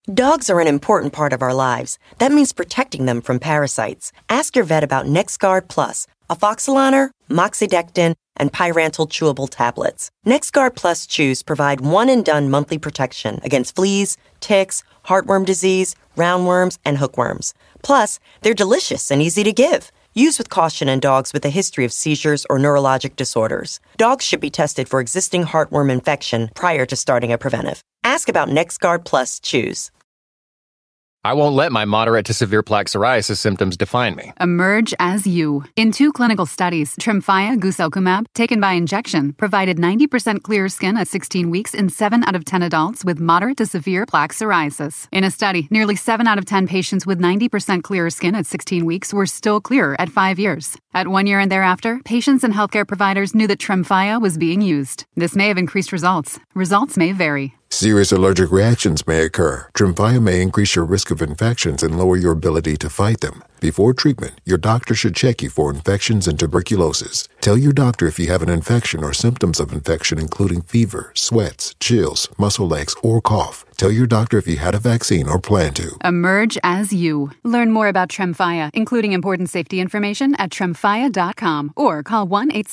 Dogs are an important part of our lives. That means protecting them from parasites. Ask your vet about NexGard Plus, Afoxolaner, Moxidectin, and Pyrantel chewable tablets. NexGard Plus chews provide one-and-done monthly protection against fleas, ticks, heartworm disease, roundworms, and hookworms. Plus, they're delicious and easy to give. Use with caution in dogs with a history of seizures or neurologic disorders. Dogs should be tested for existing heartworm infection prior to starting a preventive. Ask about NexGard Plus chews. I won't let my moderate to severe plaque psoriasis symptoms define me. Emerge as you. In 2 clinical studies, Tremfya guselkumab, taken by injection, provided 90% clearer skin at 16 weeks in 7 out of 10 adults with moderate to severe plaque psoriasis. In a study, nearly 7 out of 10 patients with 90% clearer skin at 16 weeks were still clearer at 5 years. At 1 year and thereafter, patients and healthcare providers knew that Tremfya was being used. This may have increased results. Results may vary. Serious allergic reactions may occur. Tremfya may increase your risk of infections and lower your ability to fight them. Before treatment, your doctor should check you for infections and tuberculosis. Tell your doctor if you have an infection or symptoms of infection, including fever, sweats, chills, muscle aches, or cough. Tell your doctor if you had a vaccine or plan to. Emerge as you. Learn more about Tremfya, including important safety information at tremfya.com or call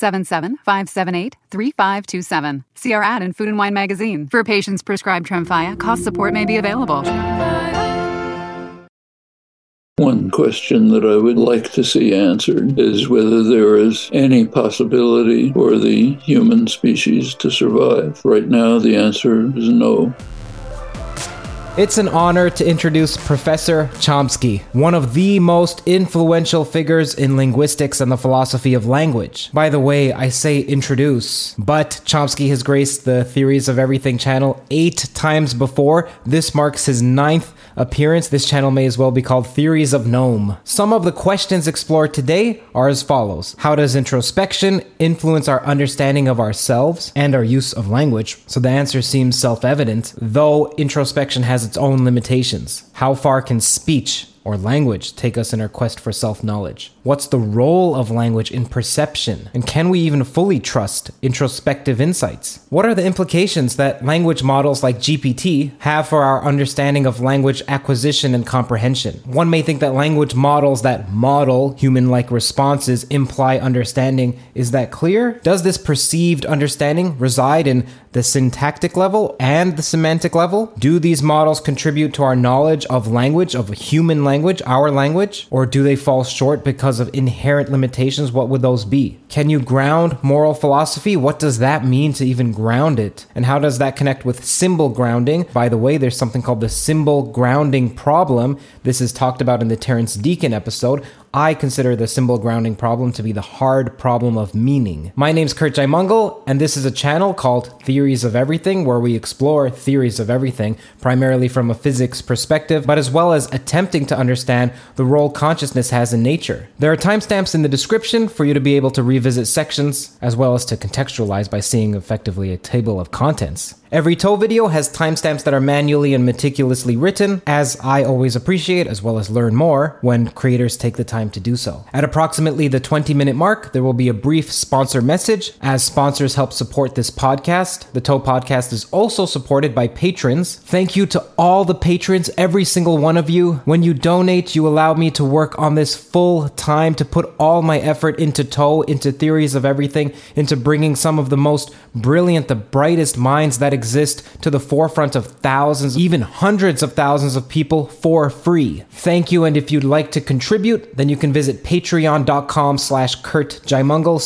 1-877-578-3527. See our ad in Food and Wine magazine. For patients prescribed Tremfya, cost support may be available. One question that I would like to see answered is whether there is any possibility for the human species to survive. Right now, the answer is no. It's an honor to introduce Professor Chomsky, one of the most influential figures in linguistics and the philosophy of language. By the way, I say introduce, but Chomsky has graced the Theories of Everything channel 8 times before. This marks his 9th appearance. This channel may as well be called Theories of Gnome. Some of the questions explored today are as follows. How does introspection influence our understanding of ourselves and our use of language? So the answer seems self-evident, though introspection has its own limitations. How far can speech or language take us in our quest for self-knowledge? What's the role of language in perception? And can we even fully trust introspective insights? What are the implications that language models like GPT have for our understanding of language acquisition and comprehension? One may think that language models that model human-like responses imply understanding. Is that clear? Does this perceived understanding reside in the syntactic level and the semantic level? Do these models contribute to our knowledge of language, of human language, our language? Or do they fall short because of inherent limitations? What would those be? Can you ground moral philosophy? What does that mean to even ground it? And how does that connect with symbol grounding? By the way, there's something called the symbol grounding problem. This is talked about in the Terence Deacon episode. I consider the symbol grounding problem to be the hard problem of meaning. My name's Kurt Jaimungal, and this is a channel called Theories of Everything, where we explore theories of everything, primarily from a physics perspective, but as well as attempting to understand the role consciousness has in nature. There are timestamps in the description for you to be able to revisit sections, as well as to contextualize by seeing effectively a table of contents. Every TOE video has timestamps that are manually and meticulously written, as I always appreciate, as well as learn more when creators take the time to do so. At approximately the 20-minute mark, there will be a brief sponsor message, as sponsors help support this podcast. The TOE podcast is also supported by patrons. Thank you to all the patrons, every single one of you. When you donate, you allow me to work on this full time, to put all my effort into TOE, into Theories of Everything, into bringing some of the most brilliant, the brightest minds that exist to the forefront of thousands, even hundreds of thousands of people for free. Thank you, and if you'd like to contribute, then you can visit patreon.com/Kurt Jaimungal,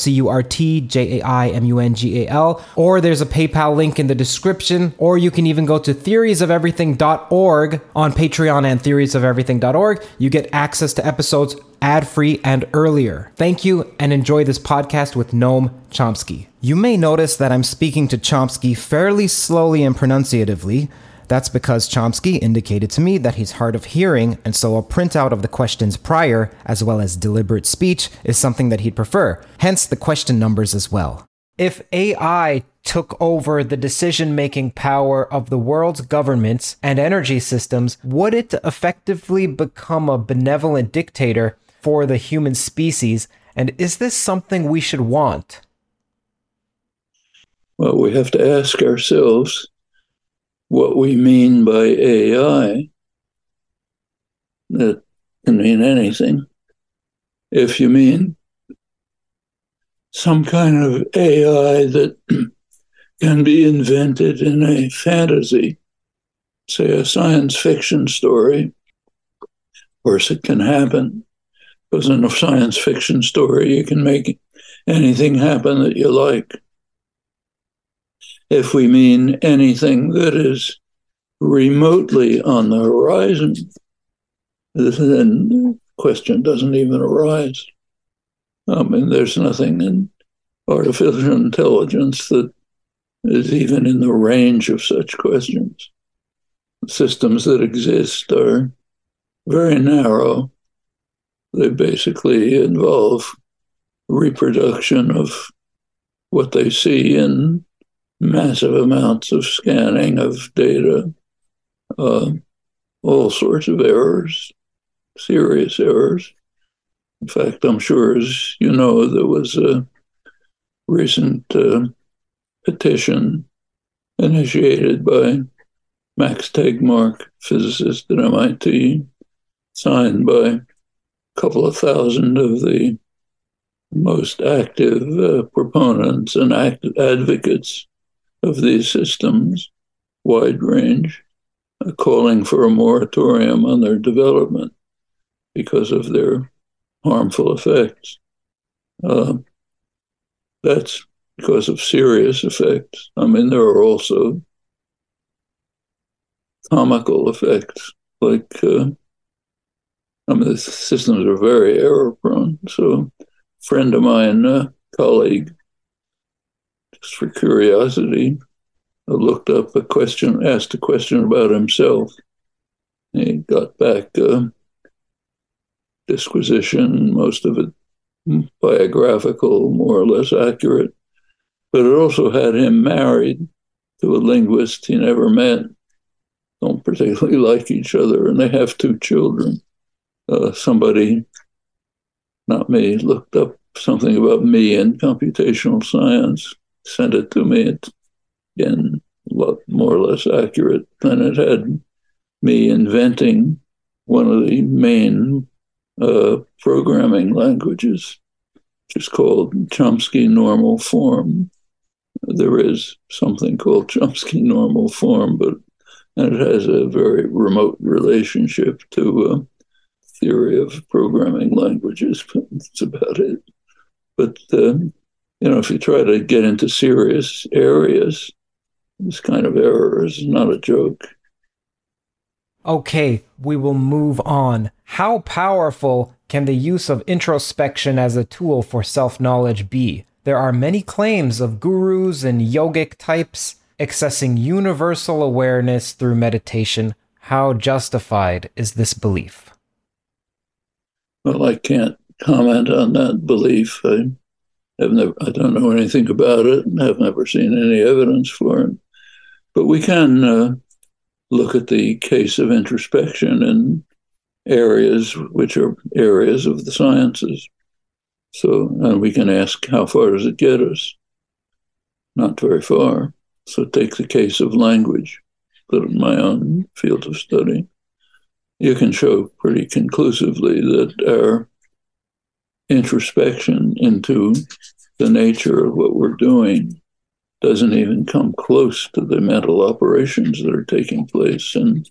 CurtJaimungal, or there's a PayPal link in the description, or you can even go to theoriesofeverything.org on Patreon and theoriesofeverything.org. You get access to episodes ad-free and earlier. Thank you, and enjoy this podcast with Noam Chomsky. You may notice that I'm speaking to Chomsky fairly slowly and pronunciatively. That's because Chomsky indicated to me that he's hard of hearing, and so a printout of the questions prior, as well as deliberate speech, is something that he'd prefer. Hence the question numbers as well. If AI took over the decision-making power of the world's governments and energy systems, would it effectively become a benevolent dictator for the human species? And is this something we should want? Well, we have to ask ourselves what we mean by AI that can mean anything. If you mean some kind of AI that can be invented in a fantasy, say a science fiction story, of course it can happen, because in a science fiction story you can make anything happen that you like. If we mean anything that is remotely on the horizon, then the question doesn't even arise. I mean, there's nothing in artificial intelligence that is even in the range of such questions. Systems that exist are very narrow. They basically involve reproduction of what they see in massive amounts of scanning of data, all sorts of errors, serious errors. In fact, I'm sure, as you know, there was a recent petition initiated by Max Tegmark, physicist at MIT, signed by a couple of thousand of the most active proponents and advocates of these systems, wide range, calling for a moratorium on their development because of their harmful effects. That's because of serious effects. I mean, there are also comical effects, like, the systems are very error prone. So a friend of mine, colleague, just for curiosity, looked up a question, asked a question about himself. He got back disquisition, most of it biographical, more or less accurate, but it also had him married to a linguist he never met, don't particularly like each other, and they have 2 children. Somebody, not me, looked up something about me in computational science, sent it to me. It's, again, a lot more or less accurate. And it had me inventing one of the main programming languages, which is called Chomsky Normal Form. There is something called Chomsky Normal Form, and it has a very remote relationship to theory of programming languages, but that's about it. But, if you try to get into serious areas, this kind of error is not a joke. Okay, we will move on. How powerful can the use of introspection as a tool for self-knowledge be? There are many claims of gurus and yogic types accessing universal awareness through meditation. How justified is this belief? Well, I can't comment on that belief. I don't know anything about it and have never seen any evidence for it. But we can look at the case of introspection in areas which are areas of the sciences. So, and we can ask, how far does it get us? Not very far. So take the case of language, that in my own field of study. You can show pretty conclusively that our introspection into the nature of what we're doing doesn't even come close to the mental operations that are taking place in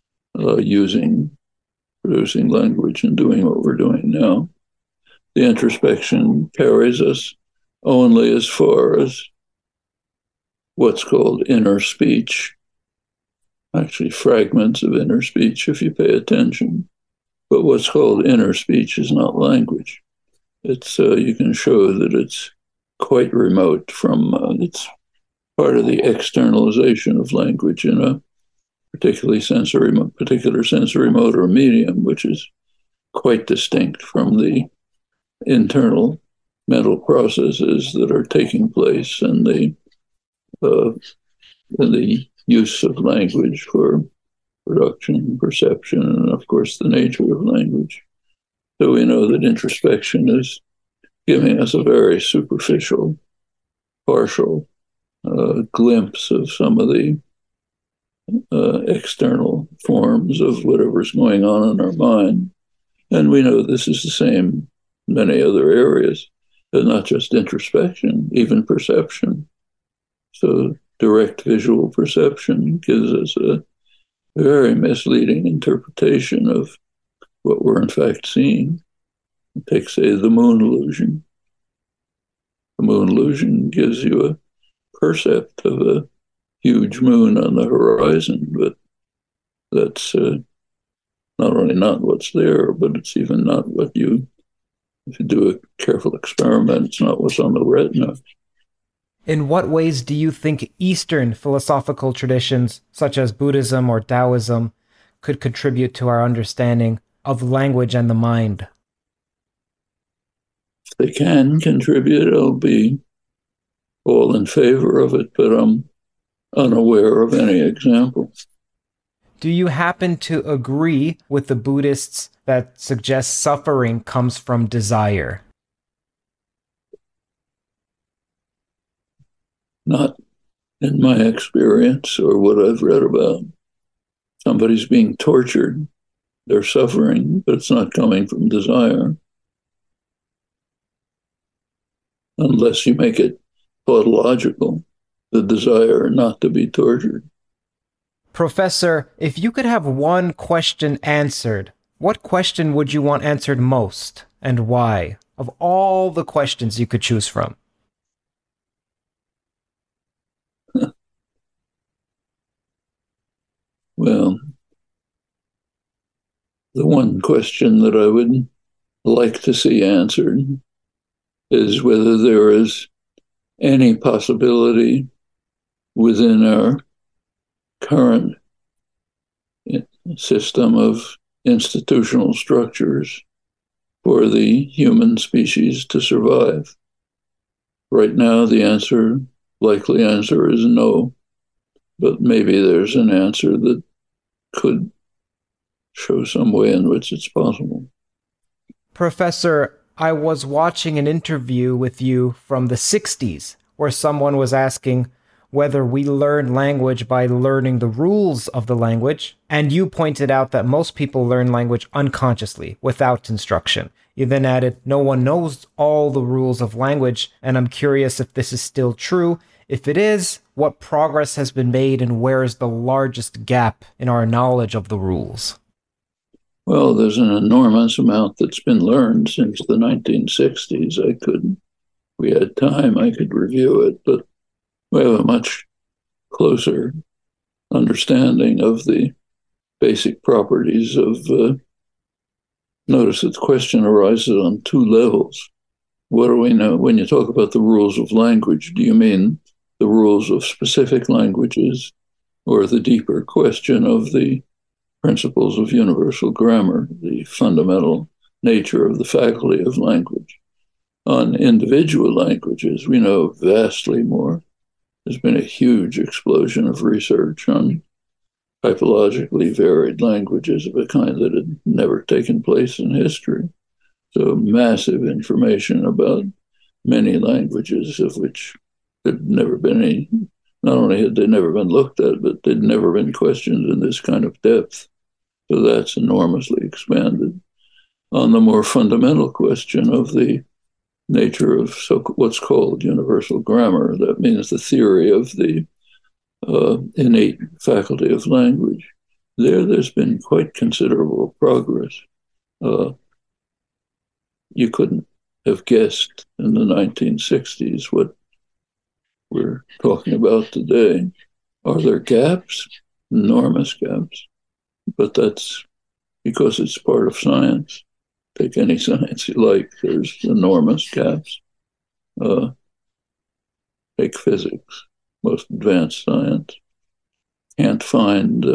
producing language and doing what we're doing now. The introspection carries us only as far as what's called inner speech, actually fragments of inner speech if you pay attention. But what's called inner speech is not language. It's you can show that it's quite remote from, it's part of the externalization of language in a particular sensory motor medium, which is quite distinct from the internal mental processes that are taking place in the use of language for production, perception, and of course the nature of language. So we know that introspection is giving us a very superficial, partial glimpse of some of the external forms of whatever's going on in our mind. And we know this is the same in many other areas, but not just introspection, even perception. So direct visual perception gives us a very misleading interpretation of what we're in fact seeing. Take, say, the moon illusion. The moon illusion gives you a percept of a huge moon on the horizon, but that's not only not what's there, but it's even not what if you do a careful experiment, it's not what's on the retina. In what ways do you think Eastern philosophical traditions, such as Buddhism or Taoism, could contribute to our understanding of language and the mind? If they can contribute, I'll be all in favor of it, but I'm unaware of any example. Do you happen to agree with the Buddhists that suggest suffering comes from desire? Not in my experience or what I've read about. Somebody's being tortured, they're suffering, but it's not coming from desire. Unless you make it tautological, the desire not to be tortured. Professor, if you could have one question answered, what question would you want answered most, and why? Of all the questions you could choose from. Well, the one question that I would like to see answered is whether there is any possibility within our current system of institutional structures for the human species to survive. Right now, the likely answer is no, but maybe there's an answer that could show some way in which it's possible. Professor, I was watching an interview with you from the 60s where someone was asking whether we learn language by learning the rules of the language, and you pointed out that most people learn language unconsciously, without instruction. You then added, no one knows all the rules of language, and I'm curious if this is still true. If it is, what progress has been made and where is the largest gap in our knowledge of the rules? Well, there's an enormous amount that's been learned since the 1960s. We had time, I could review it, but we have a much closer understanding of the basic properties of, notice that the question arises on two levels. What do we know? When you talk about the rules of language, do you mean the rules of specific languages or the deeper question of the principles of universal grammar, the fundamental nature of the faculty of language? On individual languages, we know vastly more. There's been a huge explosion of research on typologically varied languages of a kind that had never taken place in history. So massive information about many languages of which there'd never been any, not only had they never been looked at, but they'd never been questioned in this kind of depth. So that's enormously expanded. On the more fundamental question of the nature of what's called universal grammar, that means the theory of the innate faculty of language, there's been quite considerable progress. You couldn't have guessed in the 1960s what we're talking about today. Are there gaps? Enormous gaps. But that's because it's part of science. Take any science you like, there's enormous gaps. Take physics, most advanced science. Can't find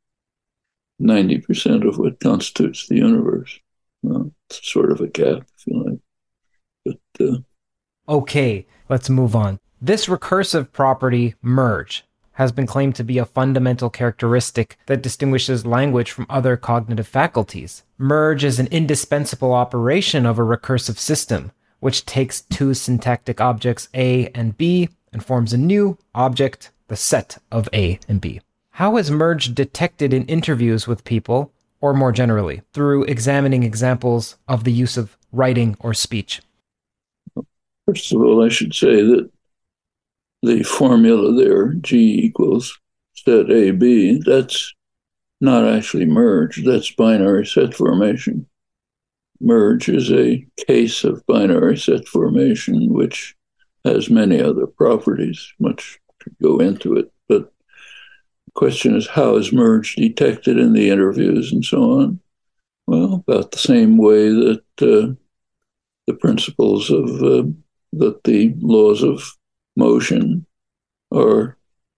90% of what constitutes the universe. It's sort of a gap, if you like. But, Okay, let's move on. This recursive property, merge, has been claimed to be a fundamental characteristic that distinguishes language from other cognitive faculties. Merge is an indispensable operation of a recursive system, which takes two syntactic objects A and B and forms a new object, the set of A and B. How is merge detected in interviews with people, or more generally, through examining examples of the use of writing or speech? First of all, I should say that the formula there, G equals set AB, that's not actually merge, that's binary set formation. Merge is a case of binary set formation, which has many other properties. Much could go into it, but the question is, how is merge detected in the interviews and so on? Well, about the same way that the principles of that the laws of motion are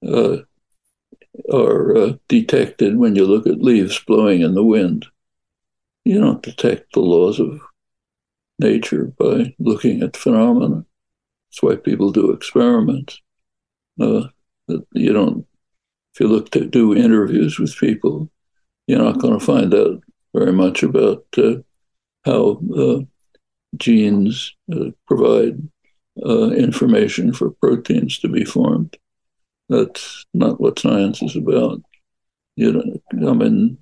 detected when you look at leaves blowing in the wind. You don't detect the laws of nature by looking at phenomena. That's why people do experiments. You don't. If you look to do interviews with people, you're not going to find out very much about how genes provide information for proteins to be formed. That's not what science is about. You know, I mean,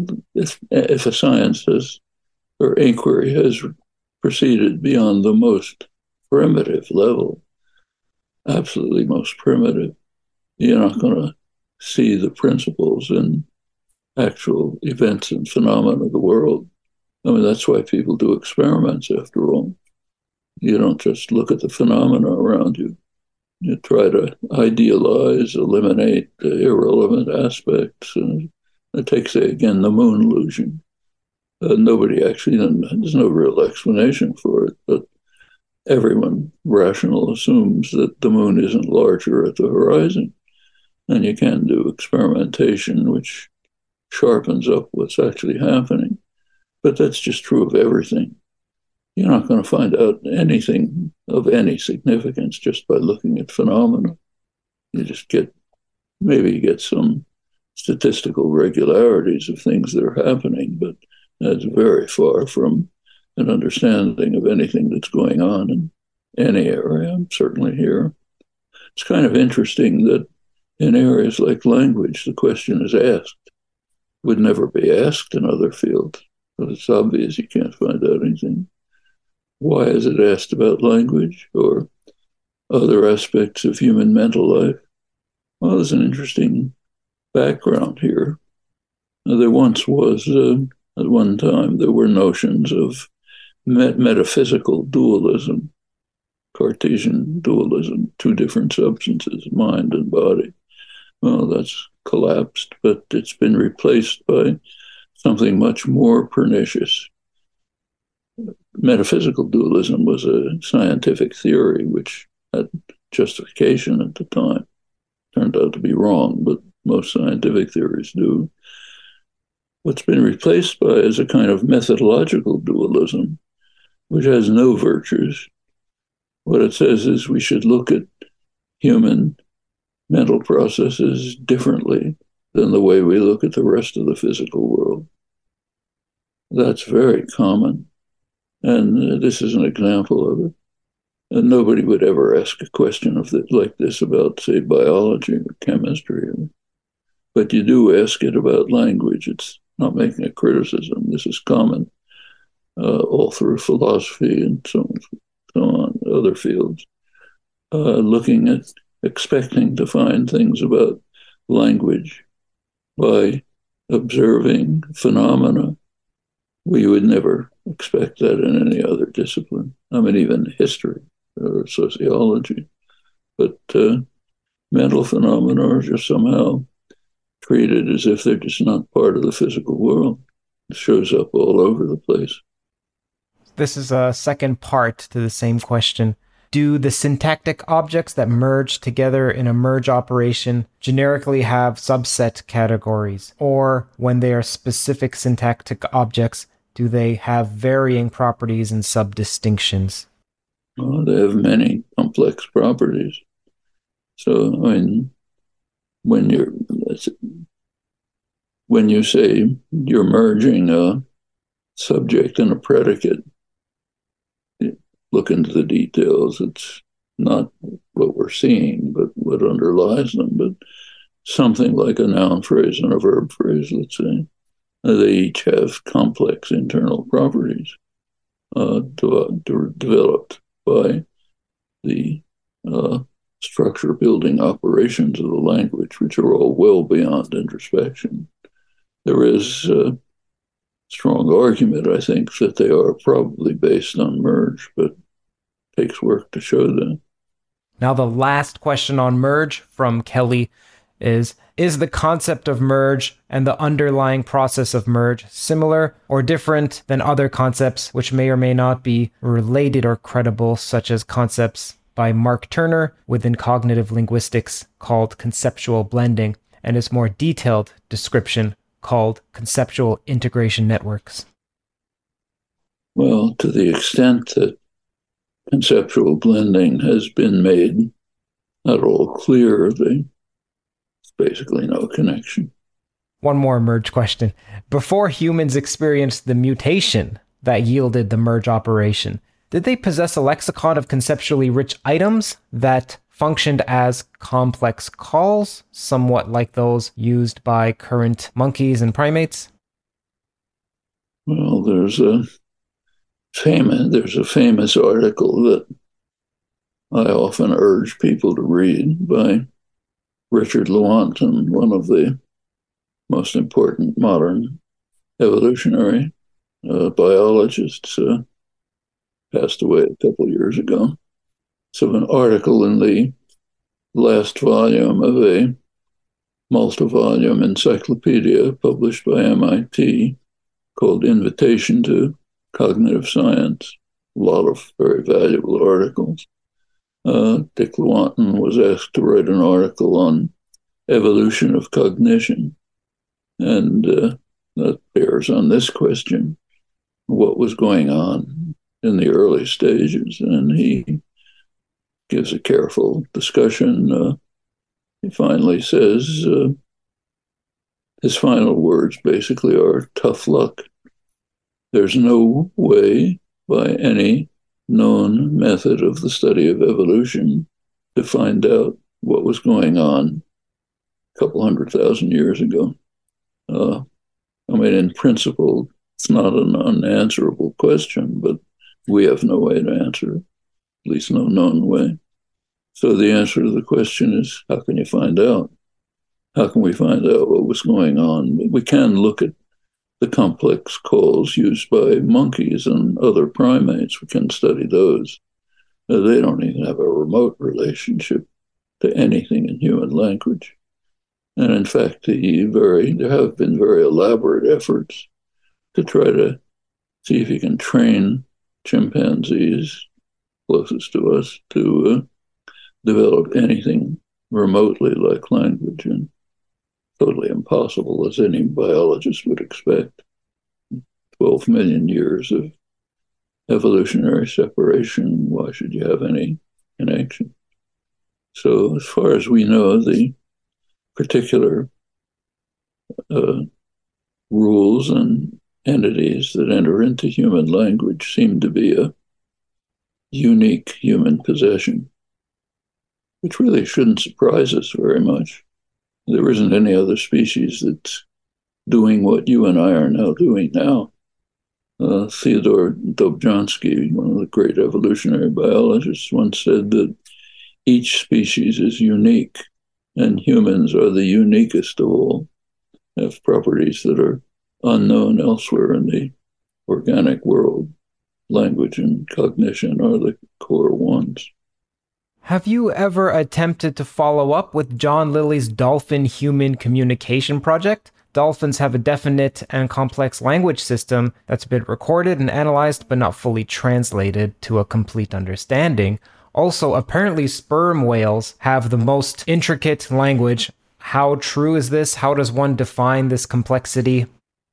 if a science has, or inquiry has proceeded beyond the most primitive level, absolutely most primitive, you're not going to see the principles in actual events and phenomena of the world. I mean, that's why people do experiments, after all. You don't just look at the phenomena around you. You try to idealize, eliminate the irrelevant aspects. Take, say, again, the moon illusion. Nobody actually, there's no real explanation for it, but everyone rational assumes that the moon isn't larger at the horizon. And you can do experimentation, which sharpens up what's actually happening. But that's just true of everything. You're not going to find out anything of any significance just by looking at phenomena. You just maybe you get some statistical regularities of things that are happening, but that's very far from an understanding of anything that's going on in any area, certainly here. It's kind of interesting that in areas like language, the question is asked. It would never be asked in other fields, but it's obvious you can't find out anything. Why is it asked about language or other aspects of human mental life? Well, there's an interesting background here. Now, there once was, at one time, there were notions of metaphysical dualism, Cartesian dualism, two different substances, mind and body. Well, that's collapsed, but it's been replaced by something much more pernicious. Metaphysical dualism was a scientific theory which had justification at the time. Turned out to be wrong, but most scientific theories do. What's been replaced by is a kind of methodological dualism, which has no virtues. What it says is we should look at human mental processes differently than the way we look at the rest of the physical world. That's very common. And this is an example of it. And nobody would ever ask a question like this about, say, biology or chemistry. But you do ask it about language. It's not making a criticism. This is common all through philosophy and so on, other fields. Looking at, expecting to find things about language by observing phenomena. We would never expect that in any other discipline. I mean, even history or sociology. But mental phenomena are just somehow treated as if they're just not part of the physical world. It shows up all over the place. This is a second part to the same question. Do the syntactic objects that merge together in a merge operation generically have subset categories? Or when they are specific syntactic objects, do they have varying properties and subdistinctions? Well, they have many complex properties. So, I mean, when you say you're merging a subject and a predicate, look into the details. It's not what we're seeing, but what underlies them. But something like a noun phrase and a verb phrase, let's say. They each have complex internal properties developed by the structure building operations of the language, which are all well beyond introspection. There is a strong argument, I think, that they are probably based on merge, but it takes work to show that. Now, the last question on merge from Kelly is the concept of merge and the underlying process of merge similar or different than other concepts which may or may not be related or credible, such as concepts by Mark Turner within cognitive linguistics called conceptual blending, and its more detailed description called conceptual integration networks? Well, to the extent that conceptual blending has been made not all clear, there's basically no connection. One more merge question. Before humans experienced the mutation that yielded the merge operation, did they possess a lexicon of conceptually rich items that functioned as complex calls, somewhat like those used by current monkeys and primates? Well, there's a famous article that I often urge people to read by Richard Lewontin, one of the most important modern evolutionary biologists, passed away a couple of years ago. So an article in the last volume of a multi-volume encyclopedia published by MIT called Invitation to Cognitive Science. A lot of very valuable articles. Dick Lewontin was asked to write an article on evolution of cognition, and that bears on this question: what was going on in the early stages? And he gives a careful discussion. He finally says, his final words basically are tough luck. There's no way by any known method of the study of evolution to find out what was going on a couple 100,000 years ago. In principle, it's not an unanswerable question, but we have no way to answer it, at least no known way. So the answer to the question is, how can you find out? How can we find out what was going on? We can look at the complex calls used by monkeys and other primates. We can study those. They don't even have a remote relationship to anything in human language. And in fact, there have been very elaborate efforts to try to see if you can train chimpanzees closest to us to develop anything remotely like language, and totally impossible, as any biologist would expect. 12 million years of evolutionary separation, why should you have any connection? So as far as we know, the particular rules and entities that enter into human language seem to be a unique human possession, which really shouldn't surprise us very much. There isn't any other species that's doing what you and I are now doing now. Theodore Dobzhansky, one of the great evolutionary biologists, once said that each species is unique, and humans are the uniquest of all, have properties that are unknown elsewhere in the organic world. Language and cognition are the core ones. Have you ever attempted to follow up with John Lilly's Dolphin-Human Communication Project? Dolphins have a definite and complex language system that's been recorded and analyzed but not fully translated to a complete understanding. Also, apparently sperm whales have the most intricate language. How true is this? How does one define this complexity?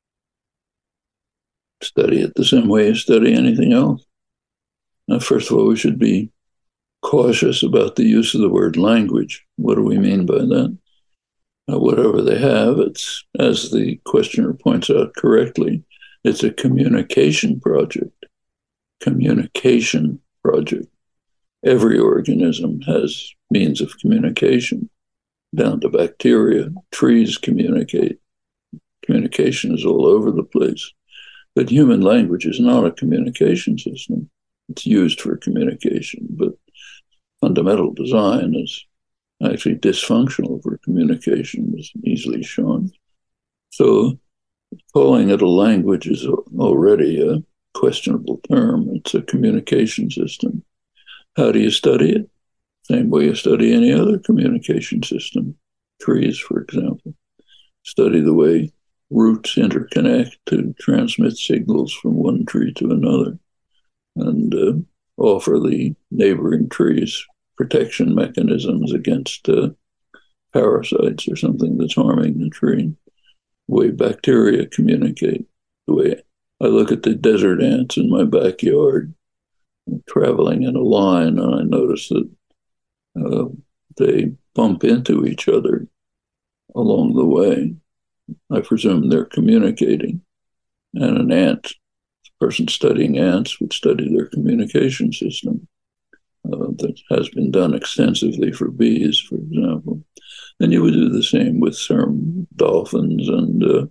Study it the same way you study anything else. Now, first of all, we should be cautious about the use of the word language. What do we mean by that? Whatever they have, it's, as the questioner points out correctly, it's a communication project. Communication project. Every organism has means of communication. down to bacteria. Trees communicate. Communication is all over the place. But human language is not a communication system. It's used for communication, but fundamental design is actually dysfunctional for communication, is easily shown. So calling it a language is already a questionable term. It's a communication system. How do you study it? Same way you study any other communication system. Trees, for example. Study the way roots interconnect to transmit signals from one tree to another, and offer the neighboring trees protection mechanisms against parasites or something that's harming the tree. The way bacteria communicate, the way I look at the desert ants in my backyard traveling in a line, and I notice that they bump into each other along the way. I presume they're communicating. And an ant, a person studying ants would study their communication system. That has been done extensively for bees, for example. And you would do the same with some dolphins. And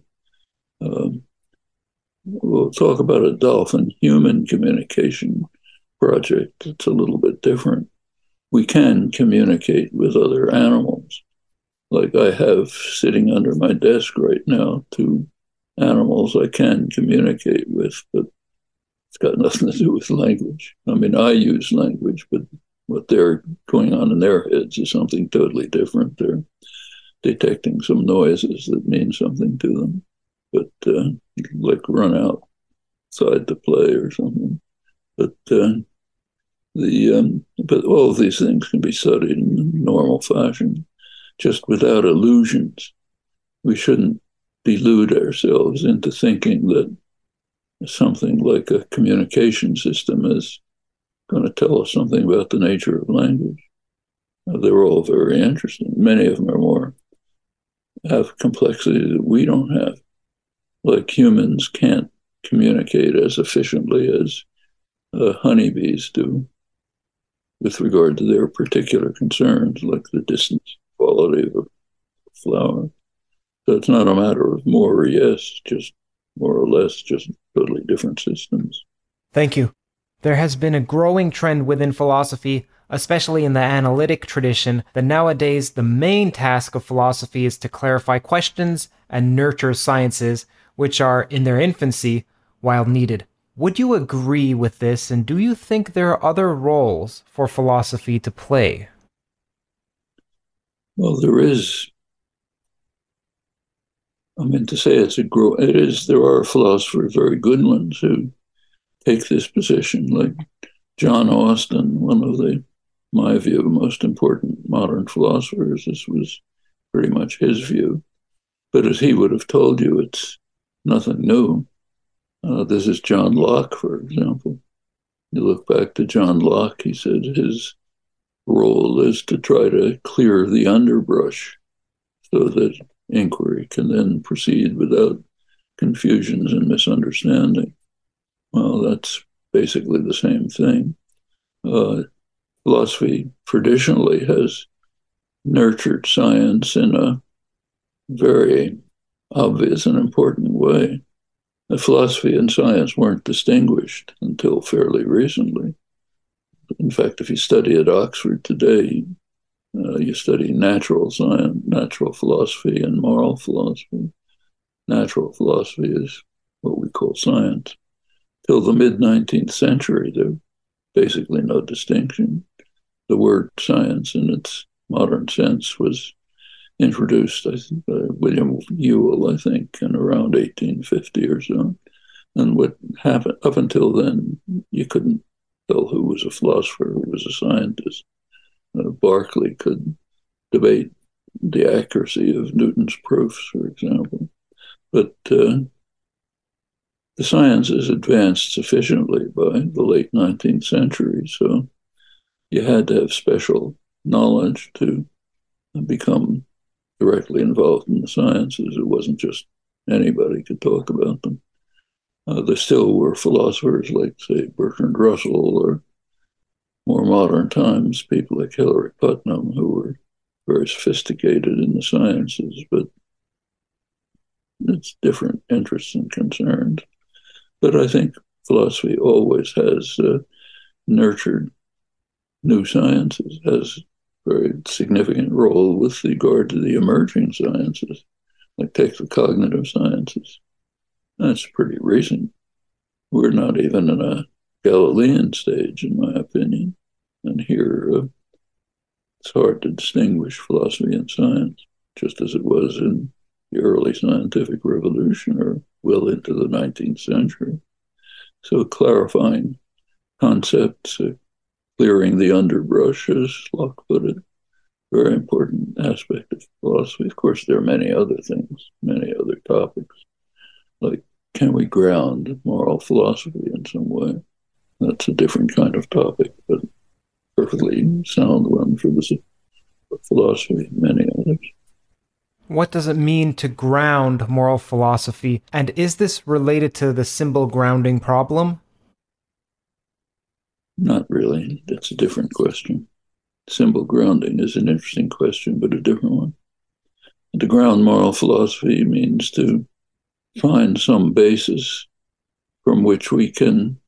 we'll talk about a dolphin-human communication project. It's a little bit different. We can communicate with other animals. Like I have sitting under my desk right now 2 animals I can communicate with, but it's got nothing to do with language. I mean, I use language, but what they're going on in their heads is something totally different. They're detecting some noises that mean something to them, but like run outside to play or something. But but all of these things can be studied in normal fashion, just without illusions. We shouldn't delude ourselves into thinking that something like a communication system is going to tell us something about the nature of language. They're all very interesting. Many of them have complexity that we don't have. Like humans can't communicate as efficiently as honeybees do with regard to their particular concerns, like the distance, quality of a flower. So it's not a matter of more or yes, just more or less, just totally different systems. Thank you. There has been a growing trend within philosophy, especially in the analytic tradition, that nowadays the main task of philosophy is to clarify questions and nurture sciences which are in their infancy while needed. Would you agree with this, and do you think there are other roles for philosophy to play? Well, there is. I mean, to say it is, there are philosophers, very good ones, who take this position, like John Austin, one of my view, most important modern philosophers. This was pretty much his view. But as he would have told you, it's nothing new. This is John Locke, for example. You look back to John Locke, he said his role is to try to clear the underbrush so that inquiry can then proceed without confusions and misunderstanding. Well, that's basically the same thing. Philosophy traditionally has nurtured science in a very obvious and important way. The philosophy and science weren't distinguished until fairly recently. In fact, if you study at Oxford today, you study natural science, natural philosophy, and moral philosophy. Natural philosophy is what we call science. Till the mid-19th century, there was basically no distinction. The word science in its modern sense was introduced by William Ewell, I think, in around 1850 or so. And what happened up until then, you couldn't tell who was a philosopher, who was a scientist. Berkeley could debate the accuracy of Newton's proofs, for example. But the sciences advanced sufficiently by the late 19th century, so you had to have special knowledge to become directly involved in the sciences. It wasn't just anybody could talk about them. There still were philosophers like, say, Bertrand Russell, or more modern times, people like Hilary Putnam, who were very sophisticated in the sciences, but it's different interests and concerns. But I think philosophy always has nurtured new sciences, has a very significant role with regard to the emerging sciences, like take the cognitive sciences. That's pretty recent. We're not even in a Galilean stage, in my opinion. And here, it's hard to distinguish philosophy and science, just as it was in the early scientific revolution or well into the 19th century. So clarifying concepts, clearing the underbrush, as Locke put it, very important aspect of philosophy. Of course, there are many other things, many other topics, like can we ground moral philosophy in some way? That's a different kind of topic, but perfectly sound one for the philosophy, many others. What does it mean to ground moral philosophy? And is this related to the symbol grounding problem? Not really. That's a different question. Symbol grounding is an interesting question, but a different one. To ground moral philosophy means to find some basis from which we can,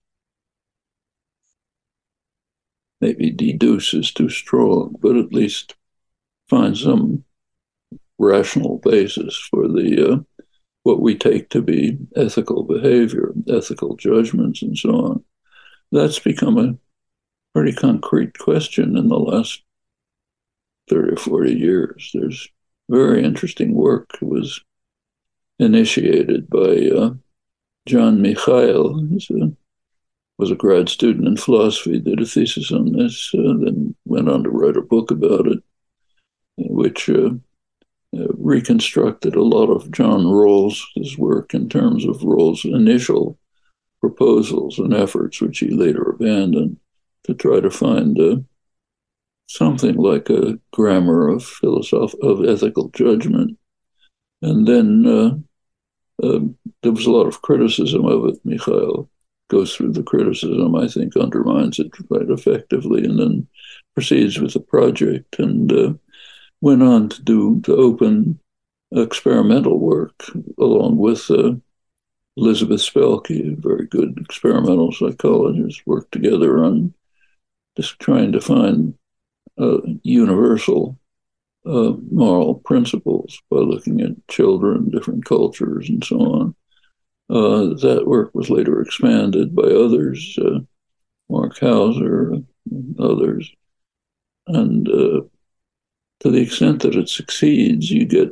maybe deduce is too strong, but at least find some rational basis for the what we take to be ethical behavior, ethical judgments, and so on. That's become a pretty concrete question in the last 30 or 40 years. There's very interesting work. It was initiated by John Michael. He was a grad student in philosophy, did a thesis on this, then went on to write a book about it, which reconstructed a lot of John Rawls' work in terms of Rawls' initial proposals and efforts, which he later abandoned, to try to find something like a grammar of ethical judgment. And then there was a lot of criticism of it. Michael goes through the criticism, I think undermines it quite effectively, and then proceeds with the project, and went on to open experimental work along with Elizabeth Spelke, a very good experimental psychologist, worked together on just trying to find universal moral principles by looking at children, different cultures, and so on. That work was later expanded by others, Mark Hauser and others. And to the extent that it succeeds, you get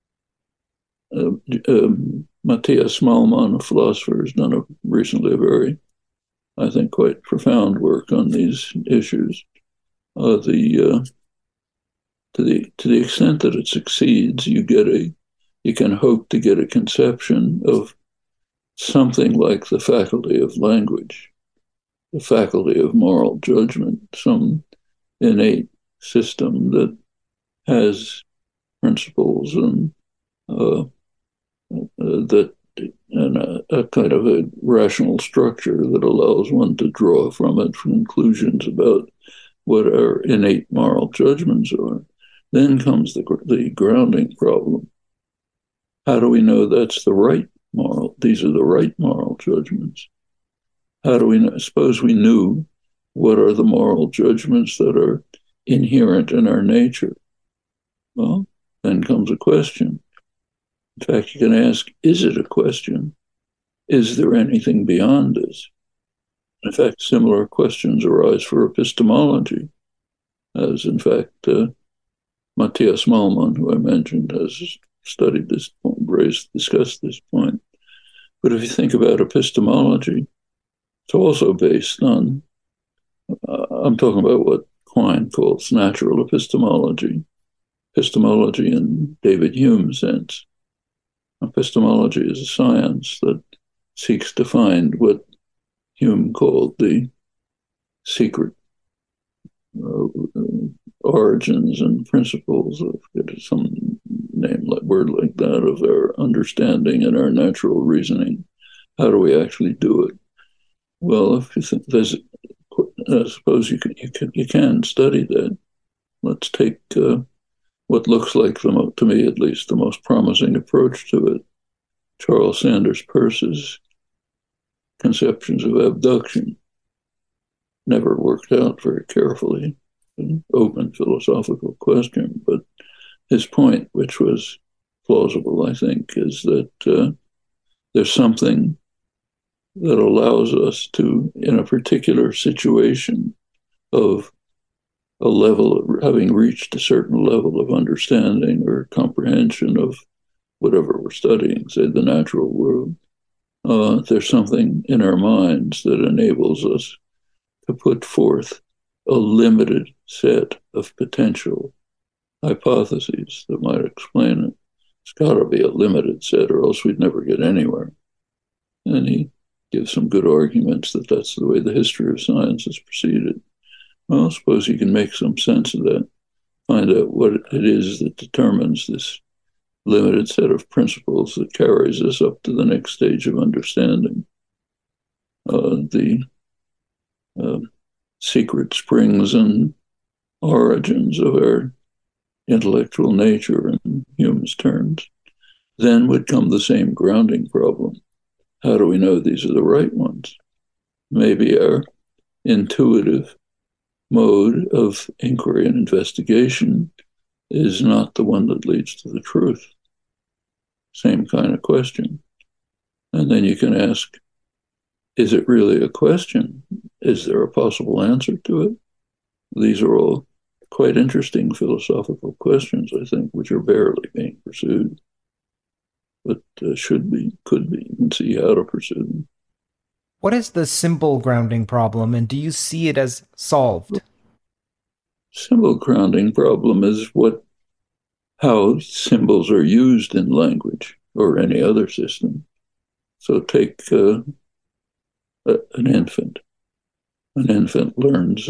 Matthias Malmann, a philosopher, has done recently a very, I think, quite profound work on these issues. To the extent that it succeeds, you can hope to get a conception of something like the faculty of language, the faculty of moral judgment, some innate system that has principles and a kind of a rational structure that allows one to draw from it conclusions about what our innate moral judgments are. Then comes the grounding problem. How do we know that's the right moral? These are the right moral judgments. How do we know? Suppose we knew what are the moral judgments that are inherent in our nature. Well, then comes a question. In fact, you can ask, is it a question? Is there anything beyond this? In fact, similar questions arise for epistemology, as in fact, Matthias Malmann, who I mentioned, has studied this point, discussed this point. But if you think about epistemology, it's also based on, I'm talking about what Quine calls natural epistemology in David Hume's sense. Epistemology is a science that seeks to find what Hume called the secret origins and principles of some word like that of our understanding and our natural reasoning. How do we actually do it? Well, if you think I suppose you can study that. Let's take what looks like, to me at least, the most promising approach to it. Charles Sanders Peirce's conceptions of abduction never worked out very carefully, an open philosophical question. But his point, which was plausible, I think, is that there's something that allows us to, in a particular situation of a level, having reached a certain level of understanding or comprehension of whatever we're studying, say the natural world, there's something in our minds that enables us to put forth a limited set of potential hypotheses that might explain it. It's got to be a limited set, or else we'd never get anywhere. And he gives some good arguments that that's the way the history of science has proceeded. Well, I suppose you can make some sense of that, find out what it is that determines this limited set of principles that carries us up to the next stage of understanding. The secret springs and origins of our intellectual nature in humans' terms. Then would come the same grounding problem. How do we know these are the right ones? Maybe our intuitive mode of inquiry and investigation is not the one that leads to the truth. Same kind of question. And then you can ask, is it really a question? Is there a possible answer to it? These are all quite interesting philosophical questions, I think, which are barely being pursued, but should be, could be, and see how to pursue them. What is the symbol grounding problem, and do you see it as solved? Symbol grounding problem is how symbols are used in language or any other system. So take an infant. An infant learns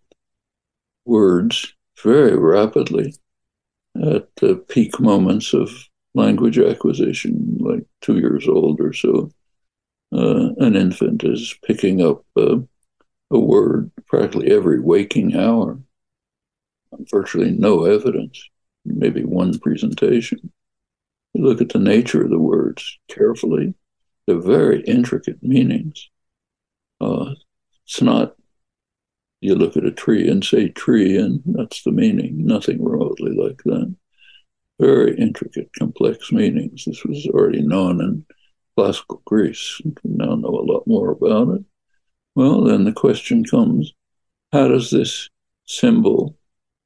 words very rapidly at the peak moments of language acquisition, like 2 years old or so. An infant is picking up a word practically every waking hour. Virtually no evidence, maybe one presentation. You look at the nature of the words carefully, they're very intricate meanings. It's not, you look at a tree and say tree, and that's the meaning, nothing remotely like that. Very intricate, complex meanings. This was already known in classical Greece. We now know a lot more about it. Well, then the question comes, how does this symbol,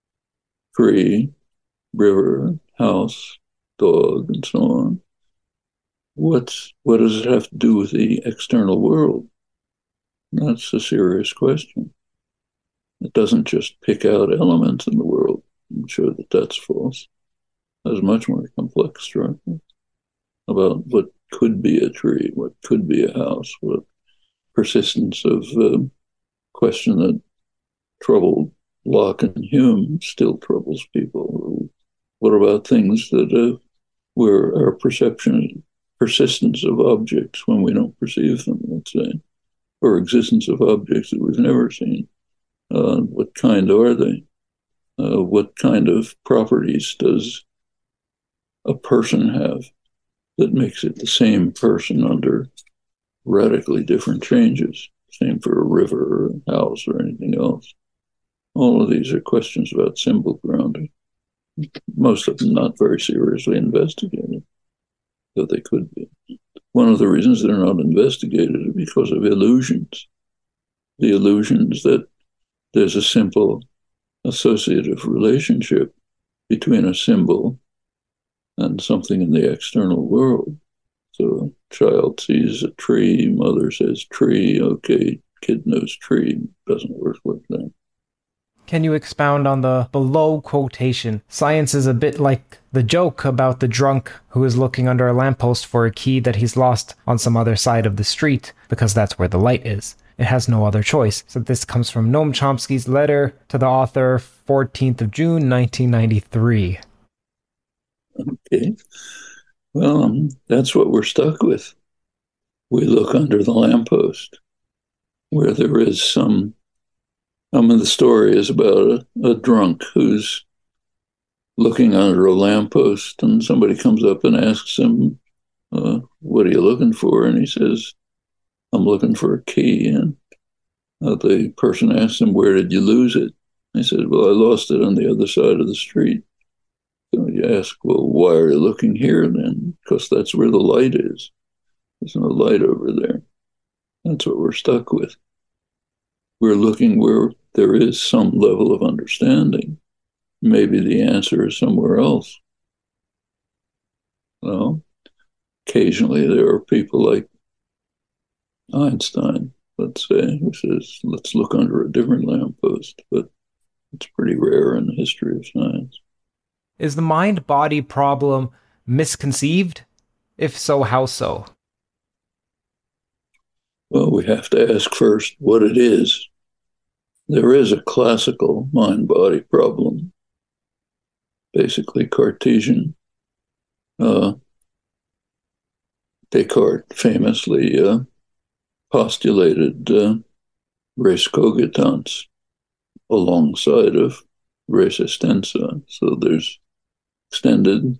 tree, river, house, dog, and so on, what does it have to do with the external world? That's a serious question. It doesn't just pick out elements in the world and show that that's false. There's much more complex structure about what could be a tree, what could be a house, what persistence of question that troubled Locke and Hume still troubles people. What about things that where our persistence of objects when we don't perceive them, let's say, or existence of objects that we've never seen? What kind are they? What kind of properties does a person have that makes it the same person under radically different changes? Same for a river or a house or anything else. All of these are questions about symbol grounding. Most of them not very seriously investigated, though they could be. One of the reasons they're not investigated is because of illusions. The illusions that there's a simple associative relationship between a symbol and something in the external world. So a child sees a tree, mother says tree, okay, kid knows tree, doesn't work like that. Can you expound on the below quotation? Science is a bit like the joke about the drunk who is looking under a lamppost for a key that he's lost on some other side of the street, because that's where the light is. It has no other choice. So this comes from Noam Chomsky's letter to the author, 14th of June, 1993. Okay. Well, that's what we're stuck with. We look under the lamppost, where there is some... the story is about a drunk who's looking under a lamppost, and somebody comes up and asks him, what are you looking for? And he says, I'm looking for a key. And the person asks him, where did you lose it? He said, well, I lost it on the other side of the street. So you ask, well, why are you looking here then? Because that's where the light is. There's no light over there. That's what we're stuck with. We're looking where there is some level of understanding. Maybe the answer is somewhere else. Well, occasionally there are people like Einstein, let's say, who says, let's look under a different lamppost, but it's pretty rare in the history of science. Is the mind-body problem misconceived? If so, how so? Well, we have to ask first what it is. There is a classical mind-body problem, basically Cartesian. Descartes famously postulated res cogitans alongside of res extensa. So there's extended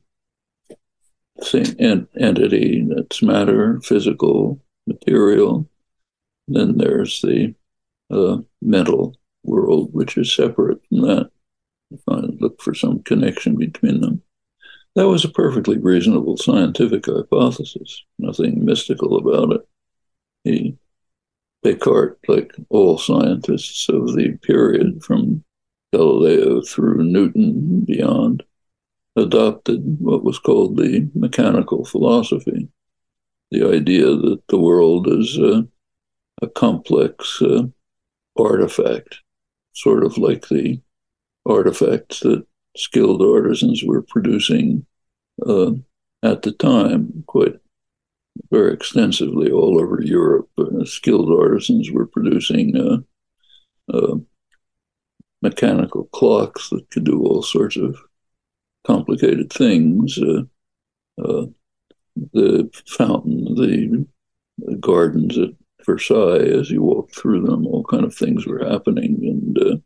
entity that's matter, physical, material. Then there's the mental world, which is separate from that. Look for some connection between them. That was a perfectly reasonable scientific hypothesis, nothing mystical about it. Descartes, like all scientists of the period from Galileo through Newton and beyond, adopted what was called the mechanical philosophy, the idea that the world is a complex artifact, sort of like the artifacts that skilled artisans were producing at the time, quite very extensively all over Europe. Skilled artisans were producing mechanical clocks that could do all sorts of complicated things. The fountain, the gardens at Versailles, as you walked through them, all kind of things were happening, and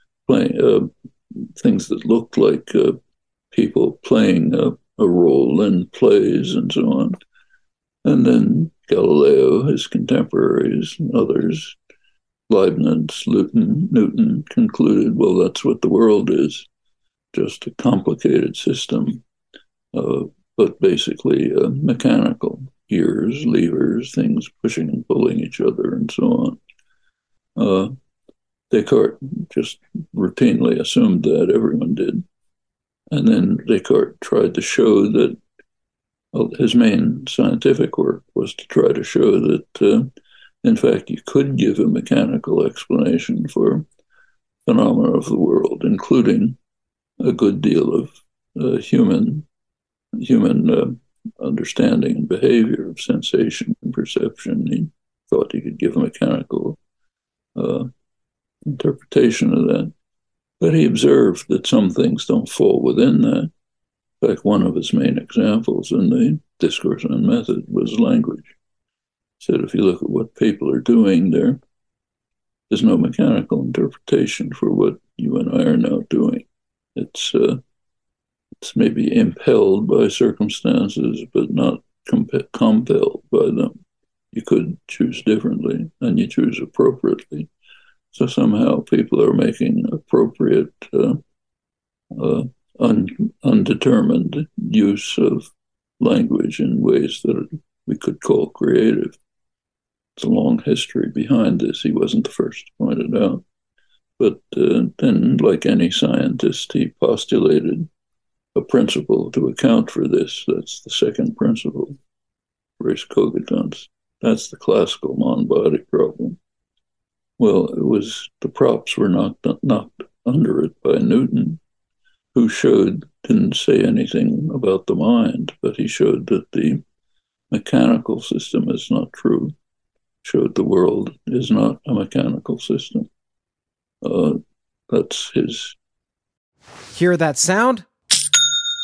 things that looked like people playing a role in plays and so on. And then Galileo, his contemporaries, and others, Leibniz, Newton concluded, well, that's what the world is, just a complicated system, but basically mechanical, gears, levers, things pushing and pulling each other, and so on. Descartes just routinely assumed that, everyone did. And then Descartes tried to show that, his main scientific work was to try to show that, in fact, you could give a mechanical explanation for phenomena of the world, including a good deal of human understanding and behavior of sensation and perception. He thought he could give a mechanical interpretation of that. But he observed that some things don't fall within that. In fact, one of his main examples in the Discourse on Method was language. He said, if you look at what people are doing there, there's no mechanical interpretation for what you and I are now doing. It's maybe impelled by circumstances, but not compelled by them. You could choose differently, and you choose appropriately. So somehow people are making appropriate, undetermined use of language in ways that we could call creative. It's a long history behind this. He wasn't the first to point it out. But then, like any scientist, he postulated a principle to account for this. That's the second principle, res cogitans. That's the classical mind-body problem. Well, it was the props were knocked under it by Newton, who didn't say anything about the mind, but he showed that the mechanical system is not true, showed the world is not a mechanical system. That's his. Hear that sound?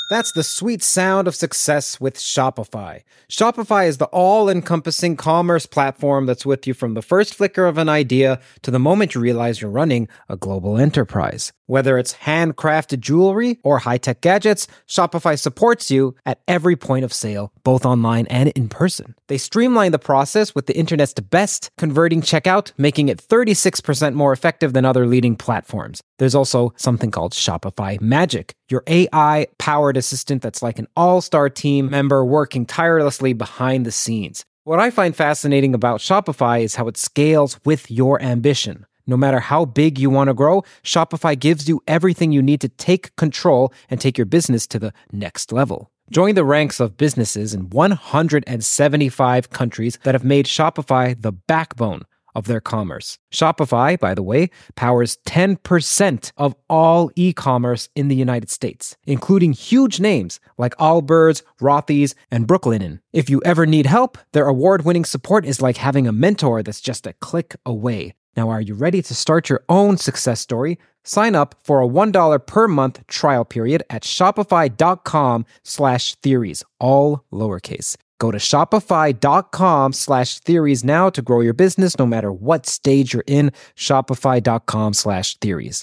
That's the sweet sound of success with Shopify. Shopify is the all-encompassing commerce platform that's with you from the first flicker of an idea to the moment you realize you're running a global enterprise. Whether it's handcrafted jewelry or high-tech gadgets, Shopify supports you at every point of sale, both online and in person. They streamline the process with the internet's best converting checkout, making it 36% more effective than other leading platforms. There's also something called Shopify Magic, your AI-powered assistant that's like an all-star team member working tirelessly behind the scenes. What I find fascinating about Shopify is how it scales with your ambition. No matter how big you want to grow, Shopify gives you everything you need to take control and take your business to the next level. Join the ranks of businesses in 175 countries that have made Shopify the backbone of their commerce. Shopify, by the way, powers 10% of all e-commerce in the United States, including huge names like Allbirds, Rothy's, and Brooklinen. If you ever need help, their award-winning support is like having a mentor that's just a click away. Now, are you ready to start your own success story? Sign up for a $1 per month trial period at shopify.com/theories, all lowercase. Go to shopify.com/theories now to grow your business no matter what stage you're in. Shopify.com/theories.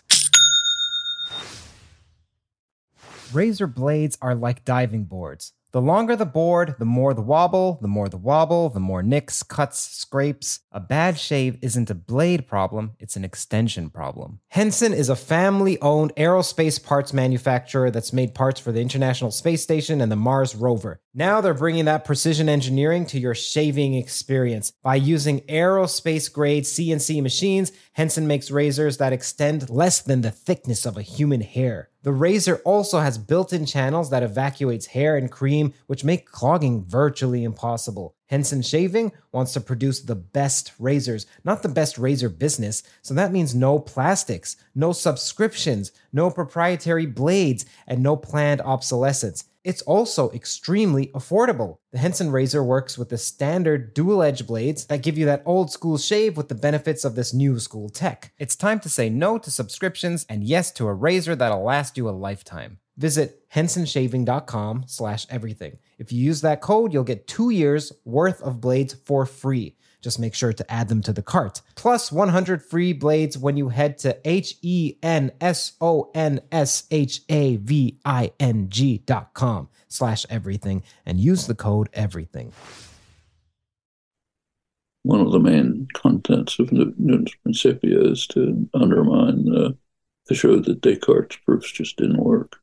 Razor blades are like diving boards. The longer the board, the more the wobble, the more the wobble, the more nicks, cuts, scrapes. A bad shave isn't a blade problem, it's an extension problem. Henson is a family-owned aerospace parts manufacturer that's made parts for the International Space Station and the Mars rover. Now they're bringing that precision engineering to your shaving experience. By using aerospace-grade CNC machines, Henson makes razors that extend less than the thickness of a human hair. The razor also has built-in channels that evacuates hair and cream, which make clogging virtually impossible. Henson Shaving wants to produce the best razors, not the best razor business, so that means no plastics, no subscriptions, no proprietary blades, and no planned obsolescence. It's also extremely affordable. The Henson razor works with the standard dual-edge blades that give you that old-school shave with the benefits of this new-school tech. It's time to say no to subscriptions and yes to a razor that'll last you a lifetime. Visit hensonshaving.com/everything. If you use that code, you'll get 2 years worth of blades for free. Just make sure to add them to the cart. Plus 100 free blades when you head to hensonshaving.com/everything and use the code everything. One of the main contents of Newton's Principia is to undermine, to show that Descartes' proofs just didn't work.